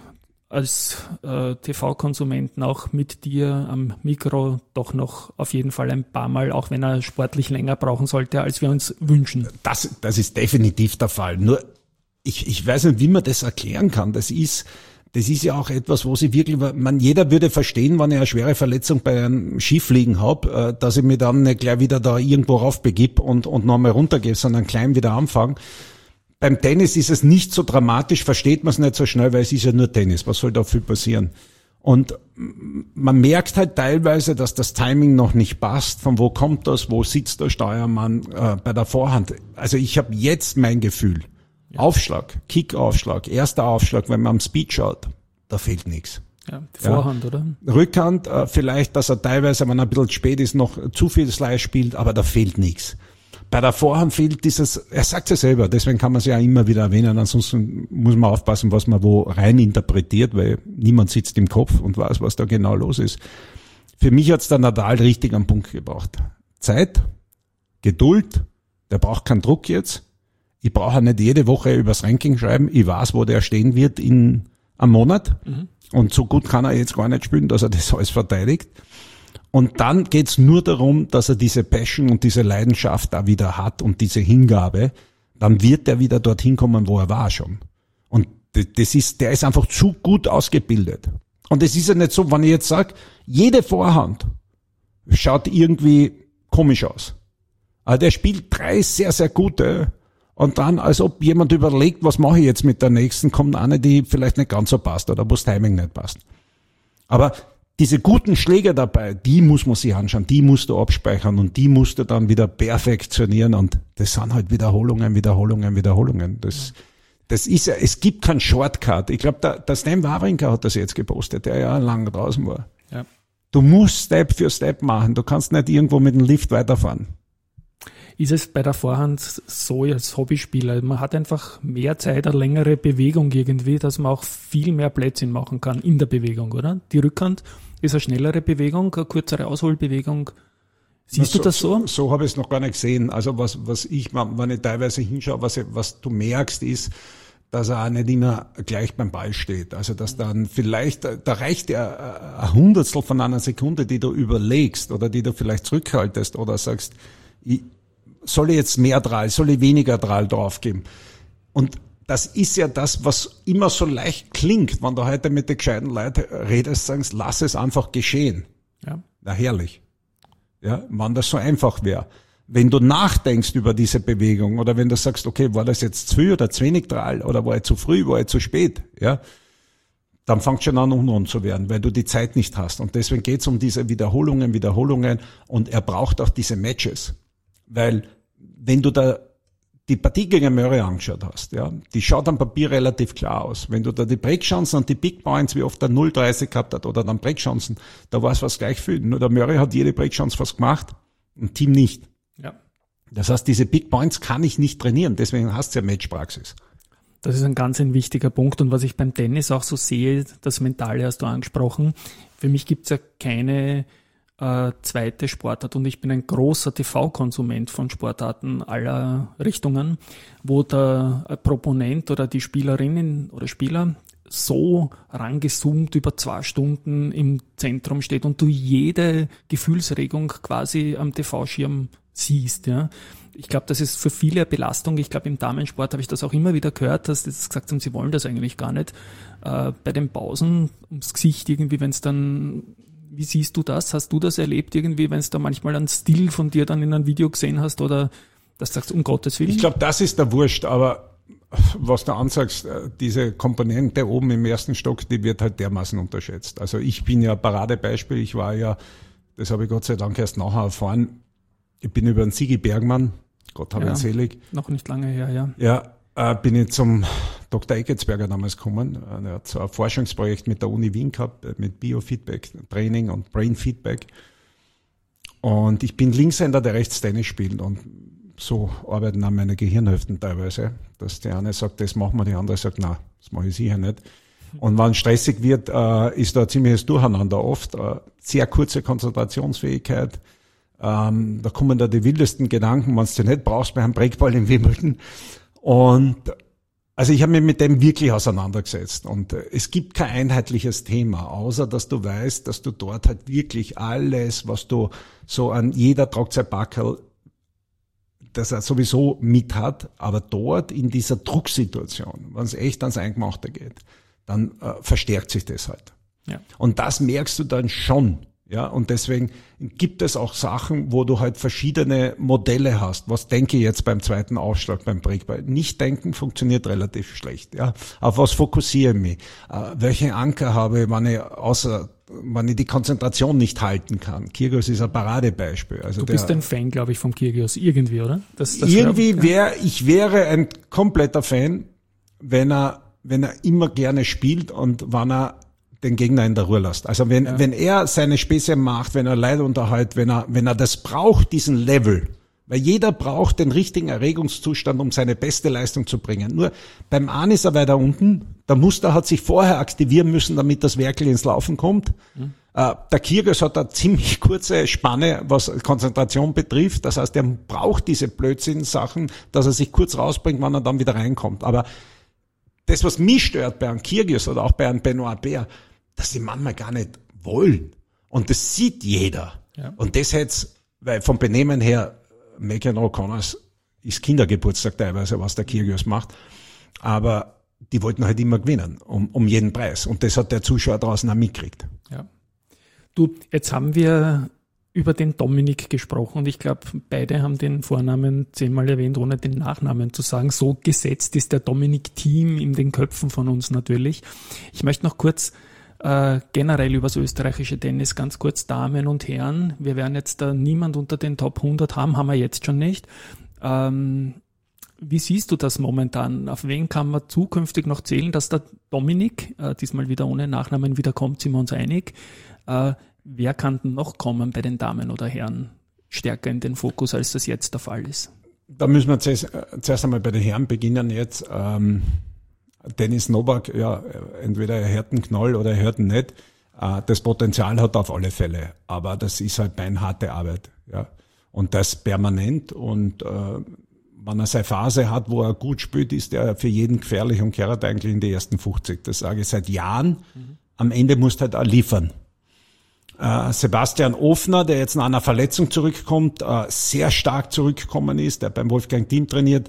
als äh, T V-Konsumenten auch mit dir am Mikro doch noch auf jeden Fall ein paar Mal, auch wenn er sportlich länger brauchen sollte, als wir uns wünschen. Das, das ist definitiv der Fall. Nur, ich, ich weiß nicht, wie man das erklären kann. Das ist, das ist ja auch etwas, wo sie wirklich, man, jeder würde verstehen, wenn ich eine schwere Verletzung bei einem Skifliegen habe, dass ich mich dann nicht gleich wieder da irgendwo raufbegib und, und nochmal runtergehe, sondern klein wieder anfange. Beim Tennis ist es nicht so dramatisch, versteht man es nicht so schnell, weil es ist ja nur Tennis. Was soll da viel passieren? Und man merkt halt teilweise, dass das Timing noch nicht passt. Von wo kommt das? Wo sitzt der Steuermann äh, bei der Vorhand? Also ich habe jetzt mein Gefühl. Ja. Aufschlag, Kick-Aufschlag, erster Aufschlag, wenn man am Speed schaut, da fehlt nichts. Ja, die Vorhand, ja. Oder? Rückhand, äh, vielleicht, dass er teilweise, wenn er ein bisschen spät ist, noch zu viel Slice spielt, aber da fehlt nichts. Bei der Vorhand fehlt dieses, er sagt es ja selber, deswegen kann man es ja immer wieder erwähnen, ansonsten muss man aufpassen, was man wo rein interpretiert, weil niemand sitzt im Kopf und weiß, was da genau los ist. Für mich hat's der Nadal richtig am Punkt gebracht. Zeit, Geduld, der braucht keinen Druck jetzt. Ich brauche nicht jede Woche übers Ranking schreiben, ich weiß, wo der stehen wird in einem Monat. Mhm. Und so gut kann er jetzt gar nicht spielen, dass er das alles verteidigt. Und dann geht's nur darum, dass er diese Passion und diese Leidenschaft da wieder hat und diese Hingabe. Dann wird er wieder dorthin kommen, wo er war schon. Und das ist, der ist einfach zu gut ausgebildet. Und es ist ja nicht so, wenn ich jetzt sage, jede Vorhand schaut irgendwie komisch aus. Aber der spielt drei sehr, sehr gute. Und dann, als ob jemand überlegt, was mache ich jetzt mit der nächsten, kommt eine, die vielleicht nicht ganz so passt oder wo das Timing nicht passt. Aber diese guten Schläge dabei, die muss man sich anschauen, die musst du abspeichern und die musst du dann wieder perfektionieren und das sind halt Wiederholungen, Wiederholungen, Wiederholungen. Das, das ist ja, es gibt keinen Shortcut. Ich glaube, der, der Stan Wawrinka hat das jetzt gepostet, der ja lange draußen war. Ja. Du musst Step für Step machen, du kannst nicht irgendwo mit dem Lift weiterfahren. Ist es bei der Vorhand so als Hobbyspieler, man hat einfach mehr Zeit, eine längere Bewegung irgendwie, dass man auch viel mehr Plätzchen machen kann in der Bewegung, oder? Die Rückhand ist eine schnellere Bewegung, eine kürzere Ausholbewegung. Siehst Na, du das so? So, so habe ich es noch gar nicht gesehen. Also was, was ich, wenn ich teilweise hinschaue, was, was du merkst, ist, dass er auch nicht immer gleich beim Ball steht. Also dass dann vielleicht, da reicht ja ein Hundertstel von einer Sekunde, die du überlegst oder die du vielleicht zurückhaltest oder sagst, ich, soll ich jetzt mehr Drahl, soll ich weniger Drahl draufgeben? Und das ist ja das, was immer so leicht klingt, wenn du heute mit den gescheiten Leuten redest, sagst, lass es einfach geschehen. Ja. Na, herrlich. Ja, wenn das so einfach wäre. Wenn du nachdenkst über diese Bewegung oder wenn du sagst, okay, war das jetzt zu viel oder zu wenig Drahl oder war ich zu früh, war ich zu spät, ja, dann fängt schon an, unrund zu werden, weil du die Zeit nicht hast. Und deswegen geht's um diese Wiederholungen, Wiederholungen und er braucht auch diese Matches. Weil wenn du da die Partie gegen Murray angeschaut hast, ja, die schaut am Papier relativ klar aus. Wenn du da die Breakchancen und die Big Points, wie oft der null Komma dreißig gehabt hat oder dann Breakchancen, da war es fast gleich viel. Nur der Murray hat jede Breakchance fast gemacht, ein Team nicht. Ja. Das heißt, diese Big Points kann ich nicht trainieren, deswegen hast du ja Matchpraxis. Das ist ein ganz ein wichtiger Punkt und was ich beim Tennis auch so sehe, das Mentale hast du angesprochen. Für mich gibt's ja keine Äh, zweite Sportart und ich bin ein großer T V-Konsument von Sportarten aller Richtungen, wo der Proponent oder die Spielerinnen oder Spieler so rangezoomt über zwei Stunden im Zentrum steht und du jede Gefühlsregung quasi am T V-Schirm siehst. Ja. Ich glaube, das ist für viele eine Belastung. Ich glaube, im Damensport habe ich das auch immer wieder gehört, dass sie gesagt haben, sie wollen das eigentlich gar nicht. Äh, bei den Pausen ums Gesicht irgendwie, wenn es dann... Wie siehst du das? Hast du das erlebt irgendwie, wenn es da manchmal einen Stil von dir dann in einem Video gesehen hast oder dass du sagst, um Gottes Willen? Ich glaube, das ist der Wurscht, aber was du ansagst, diese Komponente oben im ersten Stock, die wird halt dermaßen unterschätzt. Also ich bin ja Paradebeispiel, ich war ja, das habe ich Gott sei Dank erst nachher erfahren, ich bin über den Sigi Bergmann, Gott habe ihn ja, selig. Noch nicht lange her, ja. Ja, äh, bin ich zum Doktor Ecketsberger damals gekommen. Er hat so ein Forschungsprojekt mit der Uni Wien gehabt, mit Biofeedback, Training und Brain Feedback. Und ich bin Linkshänder, der rechts Tennis spielt und so arbeiten auch meine Gehirnhälften teilweise, dass der eine sagt, das machen wir, die andere sagt, na, das mache ich sicher nicht. Und wenn stressig wird, äh, ist da ein ziemliches Durcheinander oft, äh, sehr kurze Konzentrationsfähigkeit, ähm, da kommen da die wildesten Gedanken, wenn du nicht brauchst bei einem Breakball in Wimbledon. Und also ich habe mich mit dem wirklich auseinandergesetzt und äh, es gibt kein einheitliches Thema, außer dass du weißt, dass du dort halt wirklich alles, was du so an jeder tragt sein Backerl, dass er sowieso mit hat, aber dort in dieser Drucksituation, wenn es echt ans Eingemachte geht, dann äh, verstärkt sich das halt. Ja. Und das merkst du dann schon. Ja, und deswegen gibt es auch Sachen, wo du halt verschiedene Modelle hast. Was denke ich jetzt beim zweiten Aufschlag, beim Breakball? Nicht denken funktioniert relativ schlecht. Ja, auf was fokussiere ich mich? Äh, welche Anker habe ich, wenn ich außer wenn ich die Konzentration nicht halten kann. Kyrgios ist ein Paradebeispiel. Also du bist der, ein Fan, glaube ich, vom Kyrgios. Irgendwie, oder? Das, das irgendwie wäre, ich wäre ein kompletter Fan, wenn er, wenn er immer gerne spielt und wenn er den Gegner in der Ruhe lässt. Also wenn, ja. wenn er seine Späße macht, wenn er Leute unterhält, wenn er, wenn er das braucht, diesen Level, weil jeder braucht den richtigen Erregungszustand, um seine beste Leistung zu bringen. Nur beim einen ist er weiter unten, der Muster hat sich vorher aktivieren müssen, damit das Werkel ins Laufen kommt. Mhm. Äh, der Kyrgios hat eine ziemlich kurze Spanne, was Konzentration betrifft. Das heißt, er braucht diese Blödsinn-Sachen, dass er sich kurz rausbringt, wann er dann wieder reinkommt. Aber das, was mich stört bei einem Kyrgios oder auch bei einem Benoit Paire, dass sie manchmal gar nicht wollen. Und das sieht jeder. Ja. Und das jetzt, weil vom Benehmen her, Megan O'Connors ist Kindergeburtstag teilweise, was der Kyrgios macht. Aber die wollten halt immer gewinnen, um, um jeden Preis. Und das hat der Zuschauer draußen auch mitgekriegt. Ja. Du, jetzt haben wir über den Dominik gesprochen und ich glaube, beide haben den Vornamen zehnmal erwähnt, ohne den Nachnamen zu sagen. So gesetzt ist der Dominik-Team in den Köpfen von uns natürlich. Ich möchte noch kurz äh, generell über das österreichische Tennis, ganz kurz Damen und Herren. Wir werden jetzt da niemand unter den Top hundert haben, haben wir jetzt schon nicht. Ähm, wie siehst du das momentan? Auf wen kann man zukünftig noch zählen, dass der Dominik, äh, diesmal wieder ohne Nachnamen, wieder kommt, sind wir uns einig. Äh, wer kann denn noch kommen bei den Damen oder Herren stärker in den Fokus, als das jetzt der Fall ist? Da müssen wir zuerst, zuerst einmal bei den Herren beginnen jetzt. Ähm, Dennis Novak, ja, entweder er hört einen Knoll oder er hört ihn nicht. Äh, das Potenzial hat er auf alle Fälle, aber das ist halt beinharte Arbeit. Ja. Und das permanent und äh, wenn er seine Phase hat, wo er gut spielt, ist er für jeden gefährlich und kehrt eigentlich in die ersten fünfzig. Das sage ich seit Jahren. Mhm. Am Ende muss er halt auch liefern. Äh, Sebastian Ofner, der jetzt nach einer Verletzung zurückkommt, äh, sehr stark zurückgekommen ist, der beim Wolfgang Thiem trainiert.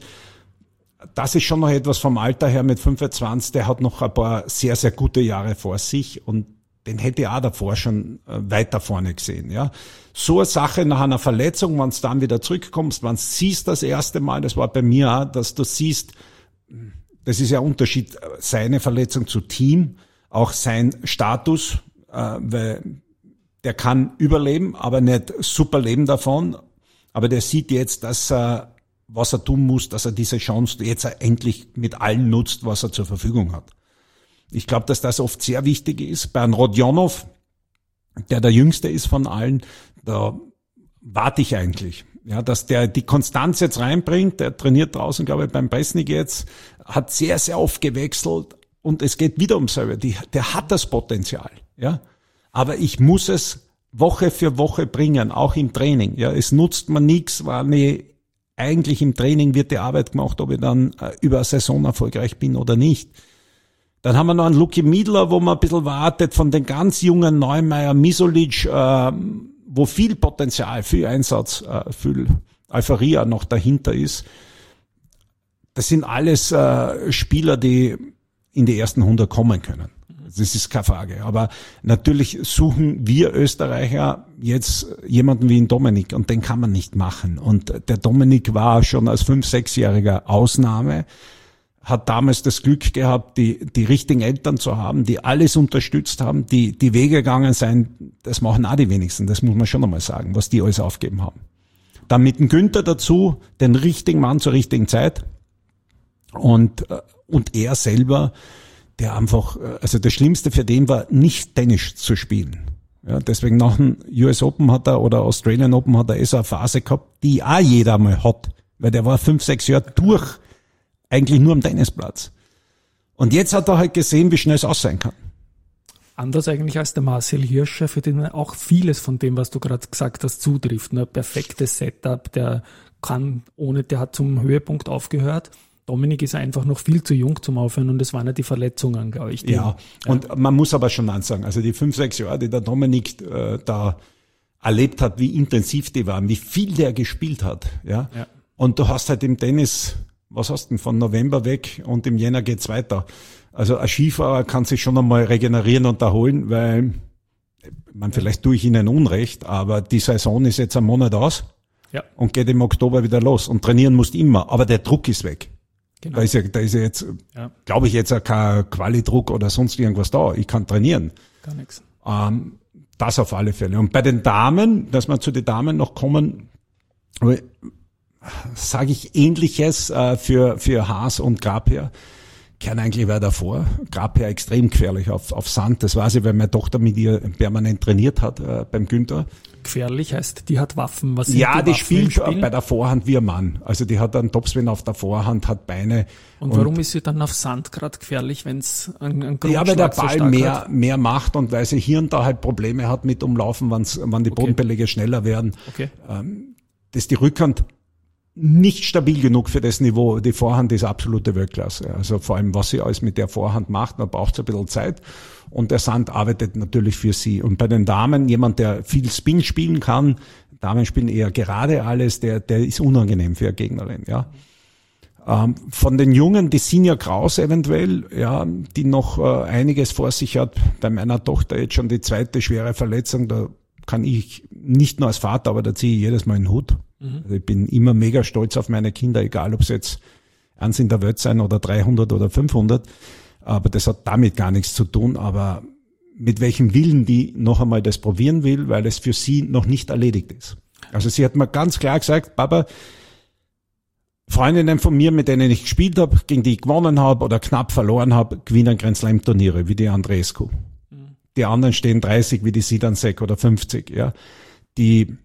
Das ist schon noch etwas vom Alter her mit fünfundzwanzig. Der hat noch ein paar sehr, sehr gute Jahre vor sich und den hätte ich auch davor schon weiter vorne gesehen. Ja, so eine Sache nach einer Verletzung, wenn du dann wieder zurückkommst, wenn du siehst das erste Mal, das war bei mir auch, dass du siehst, das ist ja ein Unterschied, seine Verletzung zu Team, auch sein Status, äh, weil der kann überleben, aber nicht super leben davon. Aber der sieht jetzt, dass er, was er tun muss, dass er diese Chance jetzt endlich mit allen nutzt, was er zur Verfügung hat. Ich glaube, dass das oft sehr wichtig ist. Bei einem Rodionov, der der Jüngste ist von allen, da warte ich eigentlich, ja, dass der die Konstanz jetzt reinbringt. Der trainiert draußen, glaube ich, beim Presnik jetzt, hat sehr, sehr oft gewechselt und es geht wieder ums selbe. Die, der hat das Potenzial, ja. Aber ich muss es Woche für Woche bringen, auch im Training. Ja, es nutzt mir nichts, weil ich eigentlich im Training wird die Arbeit gemacht, ob ich dann über eine Saison erfolgreich bin oder nicht. Dann haben wir noch einen Luki Miedler, wo man ein bisschen wartet, von den ganz jungen Neumeier, Misolic, äh, wo viel Potenzial, viel Einsatz, äh, viel Euphorie noch dahinter ist. Das sind alles äh, Spieler, die in die ersten hundert kommen können. Das ist keine Frage. Aber natürlich suchen wir Österreicher jetzt jemanden wie den Dominik und den kann man nicht machen. Und der Dominik war schon als fünf-, sechsjähriger Ausnahme. hat damals das Glück gehabt, die, die richtigen Eltern zu haben, die alles unterstützt haben, die, die Wege gegangen sind. Das machen auch die wenigsten, das muss man schon einmal sagen, was die alles aufgeben haben. Dann mit dem Günther dazu, den richtigen Mann zur richtigen Zeit. Und, und er selber, der einfach, also das Schlimmste für den war, nicht Tennis zu spielen. Ja, deswegen nach dem U S Open hat er, oder Australian Open hat er eh so eine Phase gehabt, die auch jeder mal hat. Weil der war fünf, sechs Jahre durch, eigentlich nur am Tennisplatz. Und jetzt hat er halt gesehen, wie schnell es aus sein kann. Anders eigentlich als der Marcel Hirscher, für den auch vieles von dem, was du gerade gesagt hast, zutrifft. Ne? Perfektes Setup, der kann ohne, der hat zum Höhepunkt aufgehört. Dominik ist einfach noch viel zu jung zum Aufhören und das waren ja die Verletzungen, glaube ich. Die, ja, und ja. Man muss aber schon eins sagen, also die fünf, sechs Jahre, die der Dominik äh, da erlebt hat, wie intensiv die waren, wie viel der gespielt hat. Ja. ja. Und du hast halt im Tennis, was hast du denn, von November weg und im Jänner geht's weiter. Also ein Skifahrer kann sich schon einmal regenerieren und erholen, weil, man vielleicht tue ich ihnen Unrecht, aber die Saison ist jetzt einen Monat aus ja. und geht im Oktober wieder los. Und trainieren musst immer, aber der Druck ist weg. Genau. Da ist ja, da ist ja jetzt, ja. glaube ich, jetzt auch kein Quali-Druck oder sonst irgendwas da. Ich kann trainieren. Gar nichts. Ähm, das auf alle Fälle. Und bei den Damen, dass wir zu den Damen noch kommen, sage ich Ähnliches äh, für für Haas und Grabherr. Kern eigentlich war davor. Grabherr extrem gefährlich auf auf Sand. Das weiß ich, weil meine Tochter mit ihr permanent trainiert hat äh, beim Günther. Gefährlich heißt, die hat Waffen. Was sind ja, die, die spielt bei der Vorhand wie ein Mann. Also die hat einen Topspin auf der Vorhand, hat Beine. Und, und warum ist sie dann auf Sand gerade gefährlich, wenn es ein, ein Ja, weil der Ball so mehr hat? mehr macht und weil sie hier und da halt Probleme hat mit Umlaufen, wenn's, wenn die okay. Bodenbeläge schneller werden. Okay. Ähm, das ist die Rückhand nicht stabil genug für das Niveau. Die Vorhand ist absolute Weltklasse. Also vor allem, was sie alles mit der Vorhand macht, da braucht es ein bisschen Zeit. Und der Sand arbeitet natürlich für sie. Und bei den Damen, jemand, der viel Spin spielen kann, Damen spielen eher gerade alles, der, der ist unangenehm für eine Gegnerin, ja. Ähm, von den Jungen, die Sinja Kraus eventuell, ja, die noch äh, einiges vor sich hat. Bei meiner Tochter jetzt schon die zweite schwere Verletzung, da kann ich nicht nur als Vater, aber da ziehe ich jedes Mal einen Hut. Mhm. Also ich bin immer mega stolz auf meine Kinder, egal ob sie jetzt eins in der Welt sein oder dreihundert oder fünfhundert. Aber das hat damit gar nichts zu tun. Aber mit welchem Willen die noch einmal das probieren will, weil es für sie noch nicht erledigt ist. Also sie hat mir ganz klar gesagt, Papa, Freundinnen von mir, mit denen ich gespielt habe, gegen die ich gewonnen habe oder knapp verloren habe, gewinnen Grand Slam Turniere, wie die Andreescu. Mhm. Die anderen stehen dreißig, wie die Sidansek oder fünfzig, ja. Die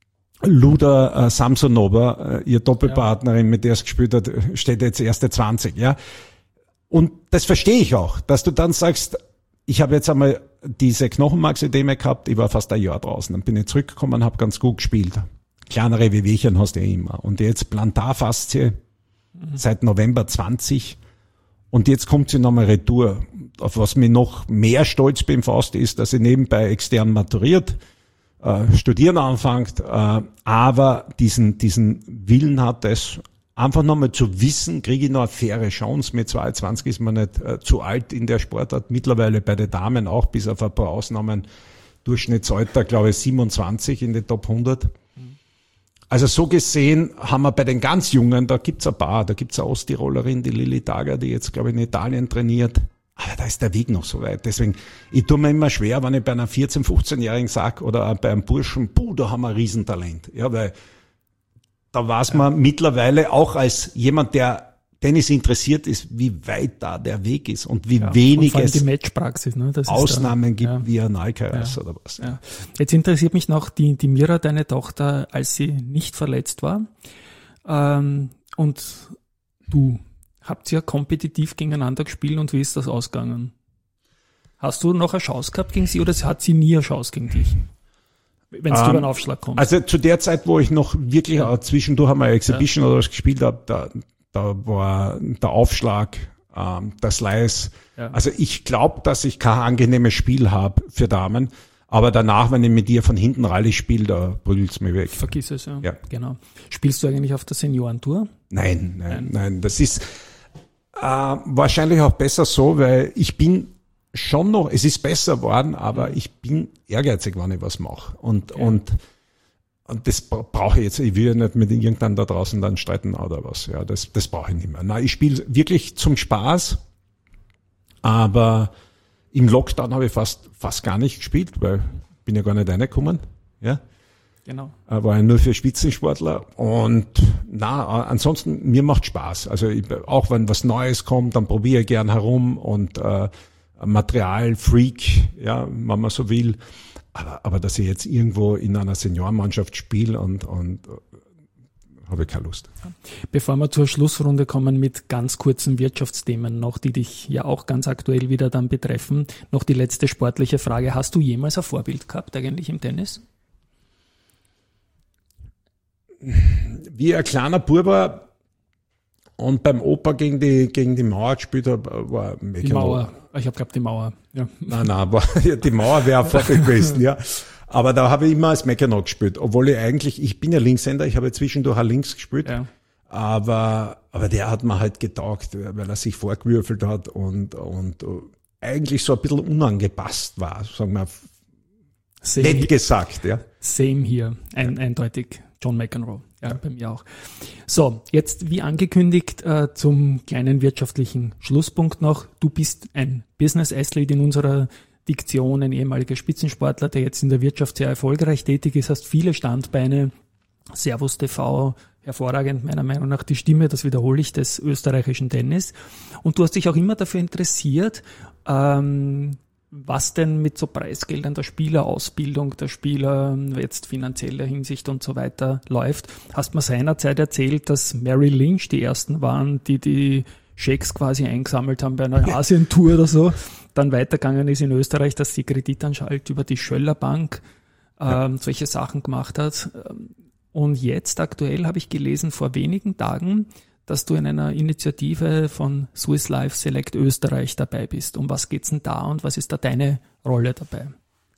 Luda äh, Samsonova, äh, ihr Doppelpartnerin, ja. mit der es gespielt hat, steht jetzt erste zwanzig, ja. Und das verstehe ich auch, dass du dann sagst, ich habe jetzt einmal diese Knochenmarksedeme gehabt, ich war fast ein Jahr draußen, dann bin ich zurückgekommen, habe ganz gut gespielt. Kleinere Wehwehchen hast du ja immer. Und jetzt Plantarfaszie mhm. seit November zwanzig und jetzt kommt sie nochmal retour. Auf was mir noch mehr stolz bin fast ist, dass sie nebenbei extern maturiert, äh, studieren anfängt, äh, aber diesen diesen Willen hat, das einfach nochmal zu wissen, kriege ich noch eine faire Chance. Mit zweiundzwanzig ist man nicht äh, zu alt in der Sportart. Mittlerweile bei den Damen auch, bis auf ein paar Ausnahmen, Durchschnittsalter, glaube ich, siebenundzwanzig in den Top hundert. Mhm. Also so gesehen haben wir bei den ganz Jungen, da gibt's ein paar, da gibt's eine Osttirolerin, die Lilly Dager, die jetzt, glaube ich, in Italien trainiert. Aber da ist der Weg noch so weit. Deswegen, ich tue mir immer schwer, wenn ich bei einer vierzehn-, fünfzehnjährigen sage oder bei einem Burschen, puh, da haben wir ein Riesentalent. Ja, weil da weiß man ja. mittlerweile auch als jemand, der Tennis interessiert ist, wie weit da der Weg ist und wie ja, wenig und es die Matchpraxis, ne? Das Ausnahmen ist da, gibt, ja. wie ein Alcaraz ja. oder was. Ja. Ja. Jetzt interessiert mich noch die, die Mira, deine Tochter, als sie nicht verletzt war. Ähm, und du, habt ihr kompetitiv gegeneinander gespielt und wie ist das ausgegangen? Hast du noch eine Chance gehabt gegen sie oder hat sie nie eine Chance gegen dich? Wenn es um, über einen Aufschlag kommt. Also zu der Zeit, wo ich noch wirklich ja. auch zwischendurch einmal Exhibition ja. oder was gespielt habe, da, da war der Aufschlag, ähm, der Slice. Ja. Also ich glaube, dass ich kein angenehmes Spiel habe für Damen, aber danach, wenn ich mit dir von hinten Rallye spiele, da prügelt's mir weg. Vergiss es, ja. ja. Genau. Spielst du eigentlich auf der Seniorentour? Nein, nein, nein. nein. Das ist äh, wahrscheinlich auch besser so, weil ich bin schon noch, es ist besser worden, aber ich bin ehrgeizig, wenn ich was mache. Und, okay. und Und das brauche ich jetzt, ich will ja nicht mit irgendeinem da draußen dann streiten oder was. Ja, das, das brauche ich nicht mehr. Nein, ich spiele wirklich zum Spaß, aber im Lockdown habe ich fast, fast gar nicht gespielt, weil ich bin ja gar nicht reingekommen. Ja. Genau. War ja nur für Spitzensportler. Und na, ansonsten, mir macht Spaß. Also ich, auch wenn was Neues kommt, dann probiere ich gern herum und äh, Material, Freak, ja, wenn man so will. Aber, aber dass ich jetzt irgendwo in einer Seniorenmannschaft spiele und, und habe ich keine Lust. Bevor wir zur Schlussrunde kommen mit ganz kurzen Wirtschaftsthemen noch, die dich ja auch ganz aktuell wieder dann betreffen, noch die letzte sportliche Frage. Hast du jemals ein Vorbild gehabt eigentlich im Tennis? Wie ein kleiner Bub war und beim Opa gegen die, gegen die Mauer gespielt habe, war Meckern. Die Mauer. Ich habe gehabt, die Mauer. Ja. Nein, nein, war, die Mauer wäre vorher gewesen, ja. Aber da habe ich immer als Meckernau gespielt, obwohl ich eigentlich, ich bin ja Linkshänder, ich habe zwischendurch auch links gespielt, ja. aber, aber der hat mir halt getaugt, weil er sich vorgewürfelt hat und, und eigentlich so ein bisschen unangepasst war, sagen wir, same nett gesagt, ja. Same hier, ein, ja. eindeutig. John McEnroe, ja, ja, bei mir auch. So, jetzt wie angekündigt äh, zum kleinen wirtschaftlichen Schlusspunkt noch. Du bist ein Business-Athlete in unserer Diktion, ein ehemaliger Spitzensportler, der jetzt in der Wirtschaft sehr erfolgreich tätig ist, hast viele Standbeine, Servus T V, hervorragend meiner Meinung nach die Stimme, das wiederhole ich, des österreichischen Tennis. Und du hast dich auch immer dafür interessiert, ähm, was denn mit so Preisgeldern der Spielerausbildung, der Spieler jetzt finanzieller Hinsicht und so weiter läuft. Hast mir seinerzeit erzählt, dass Mary Lynch die ersten waren, die die Schecks quasi eingesammelt haben bei einer Asientour oder so. Dann weitergegangen ist in Österreich, dass die Kreditanstalt über die Schöller Bank ähm, ja. solche Sachen gemacht hat. Und jetzt aktuell habe ich gelesen, vor wenigen Tagen, dass du in einer Initiative von Swiss Life Select Österreich dabei bist. Um was geht's denn da und was ist da deine Rolle dabei?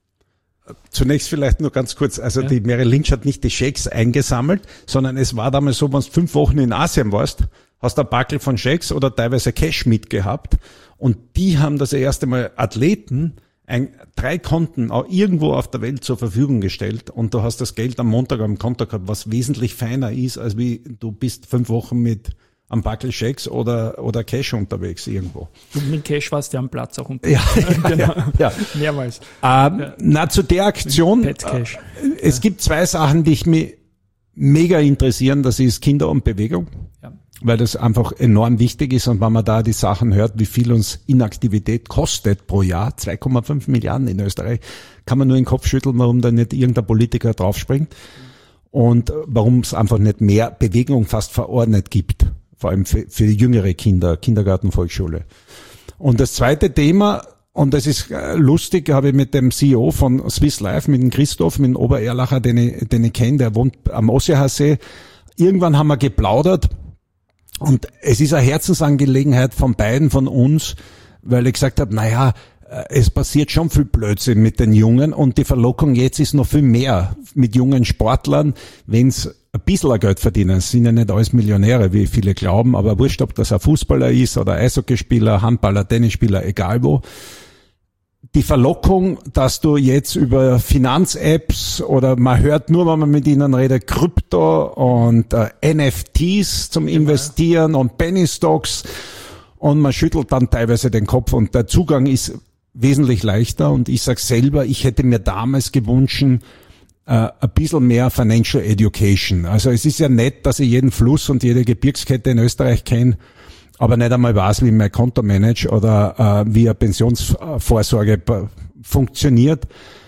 Zunächst vielleicht nur ganz kurz, also ja. die Mary Lynch hat nicht die Schecks eingesammelt, sondern es war damals so, wenn du fünf Wochen in Asien warst, hast du ein Backel von Schecks oder teilweise Cash mitgehabt und die haben das erste Mal Athleten ein, drei Konten auch irgendwo auf der Welt zur Verfügung gestellt und du hast das Geld am Montag am Konto gehabt, was wesentlich feiner ist, als wie du bist fünf Wochen mit am Backel Schecks oder, oder Cash unterwegs irgendwo. Und mit Cash warst du am Platz auch unterwegs. Ja, ja, genau. ja, ja. Mehrmals. Ähm, ja. Na, zu der Aktion, äh, es ja. gibt zwei Sachen, die ich mir mega interessieren, das ist Kinder und Bewegung. Ja. Weil das einfach enorm wichtig ist und wenn man da die Sachen hört, wie viel uns Inaktivität kostet pro Jahr, zwei Komma fünf Milliarden in Österreich, kann man nur den Kopf schütteln, warum da nicht irgendein Politiker draufspringt und warum es einfach nicht mehr Bewegung fast verordnet gibt, vor allem für, für jüngere Kinder, Kindergarten, Volksschule. Und das zweite Thema, und das ist lustig, habe ich mit dem C E O von Swiss Life, mit dem Christoph, mit dem Obererlacher, den ich, den ich kenne, der wohnt am Ossiacher, irgendwann haben wir geplaudert. Und es ist eine Herzensangelegenheit von beiden von uns, weil ich gesagt habe, naja, es passiert schon viel Blödsinn mit den Jungen und die Verlockung jetzt ist noch viel mehr mit jungen Sportlern, wenn es ein bisschen Geld verdienen. Es sind ja nicht alles Millionäre, wie viele glauben, aber wurscht, ob das ein Fußballer ist oder Eishockeyspieler, Handballer, Tennisspieler, egal wo. Die Verlockung, dass du jetzt über Finanz-Apps oder man hört nur, wenn man mit ihnen redet, Krypto und äh, N F Ts zum Investieren und Penny Stocks und man schüttelt dann teilweise den Kopf und der Zugang ist wesentlich leichter und ich sag selber, ich hätte mir damals gewünscht, äh, ein bisschen mehr Financial Education. Also es ist ja nett, dass ich jeden Fluss und jede Gebirgskette in Österreich kenne, aber nicht einmal weiß, wie ich mein Konto manage oder äh, wie eine Pensionsvorsorge p- funktioniert.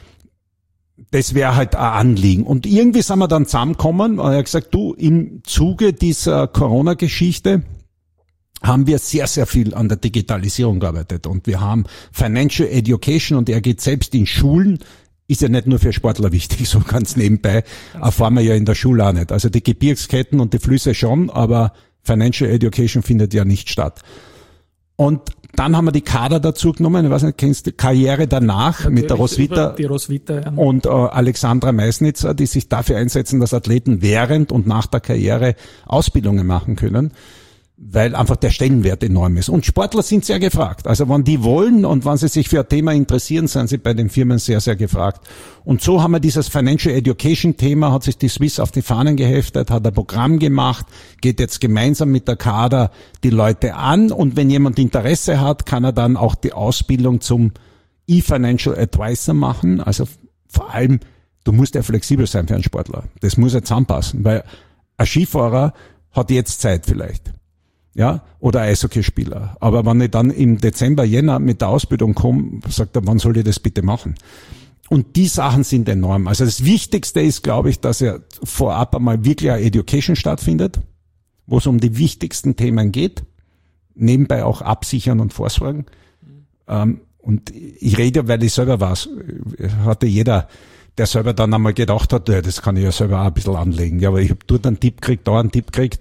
Das wäre halt ein Anliegen. Und irgendwie sind wir dann zusammengekommen und er hat gesagt, du, im Zuge dieser Corona-Geschichte haben wir sehr, sehr viel an der Digitalisierung gearbeitet und wir haben Financial Education und er geht selbst in Schulen, ist ja nicht nur für Sportler wichtig, so ganz nebenbei, erfahren wir ja in der Schule auch nicht. Also die Gebirgsketten und die Flüsse schon, aber Financial Education findet ja nicht statt. Und dann haben wir die Kader dazu genommen, ich weiß nicht, kennst du Karriere danach Natürlich, mit der Roswitha, die Roswitha ja. und äh, Alexandra Meisnitzer, die sich dafür einsetzen, dass Athleten während und nach der Karriere Ausbildungen machen können. weil einfach der Stellenwert enorm ist. Und Sportler sind sehr gefragt. Also wenn die wollen und wenn sie sich für ein Thema interessieren, sind sie bei den Firmen sehr, sehr gefragt. Und so haben wir dieses Financial Education Thema, hat sich die Swiss auf die Fahnen geheftet, hat ein Programm gemacht, geht jetzt gemeinsam mit der Kader die Leute an und wenn jemand Interesse hat, kann er dann auch die Ausbildung zum E-Financial Advisor machen. Also vor allem, du musst ja flexibel sein für einen Sportler. Das muss ja zusammenpassen, weil ein Skifahrer hat jetzt Zeit vielleicht. Ja, oder Eishockeyspieler. Aber wenn ich dann im Dezember, Jänner mit der Ausbildung komme, sagt er, wann soll ich das bitte machen? Und die Sachen sind enorm. Also das Wichtigste ist, glaube ich, dass ja vorab einmal wirklich eine Education stattfindet, wo es um die wichtigsten Themen geht, nebenbei auch absichern und vorsorgen. Mhm. Und ich rede, weil ich selber weiß, hatte jeder, der selber dann einmal gedacht hat, ja, das kann ich ja selber auch ein bisschen anlegen. Ja, aber ich habe dort einen Tipp gekriegt, da einen Tipp gekriegt.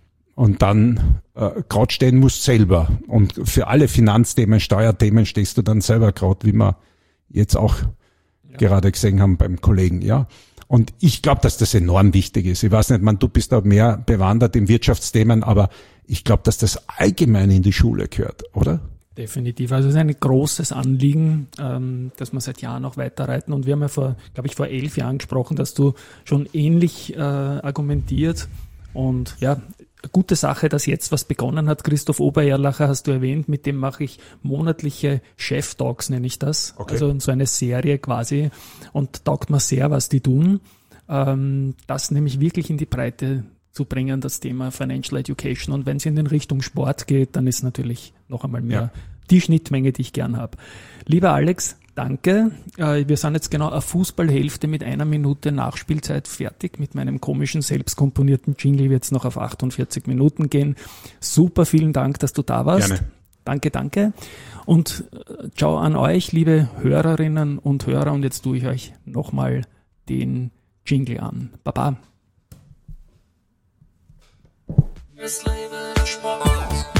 Und dann äh, gerade stehen musst selber. Und für alle Finanzthemen, Steuerthemen stehst du dann selber gerade, wie wir jetzt auch ja. gerade gesehen haben beim Kollegen. Ja. Und ich glaube, dass das enorm wichtig ist. Ich weiß nicht, man, du bist da mehr bewandert in Wirtschaftsthemen, aber ich glaube, dass das allgemein in die Schule gehört, oder? Definitiv. Also es ist ein großes Anliegen, ähm, dass wir seit Jahren auch weiterreiten. Und wir haben ja vor, glaube ich, vor elf Jahren gesprochen, dass du schon ähnlich äh, argumentiert. Und ja, gute Sache, dass jetzt was begonnen hat. Christoph Obererlacher hast du erwähnt, mit dem mache ich monatliche Chef-Talks, nenne ich das. Okay. Also so eine Serie quasi. Und taugt mir sehr, was die tun. Ähm, das nämlich wirklich in die Breite zu bringen, das Thema Financial Education. Und wenn es in den Richtung Sport geht, dann ist natürlich noch einmal mehr ja. die Schnittmenge, die ich gern habe. Lieber Alex, danke. Wir sind jetzt genau eine Fußballhälfte mit einer Minute Nachspielzeit fertig. Mit meinem komischen, selbst komponierten Jingle wird es noch auf achtundvierzig Minuten gehen. Super, vielen Dank, dass du da warst. Gerne. Danke, danke. Und ciao an euch, liebe Hörerinnen und Hörer. Und jetzt tue ich euch nochmal den Jingle an. Baba. Es lebe der Sport.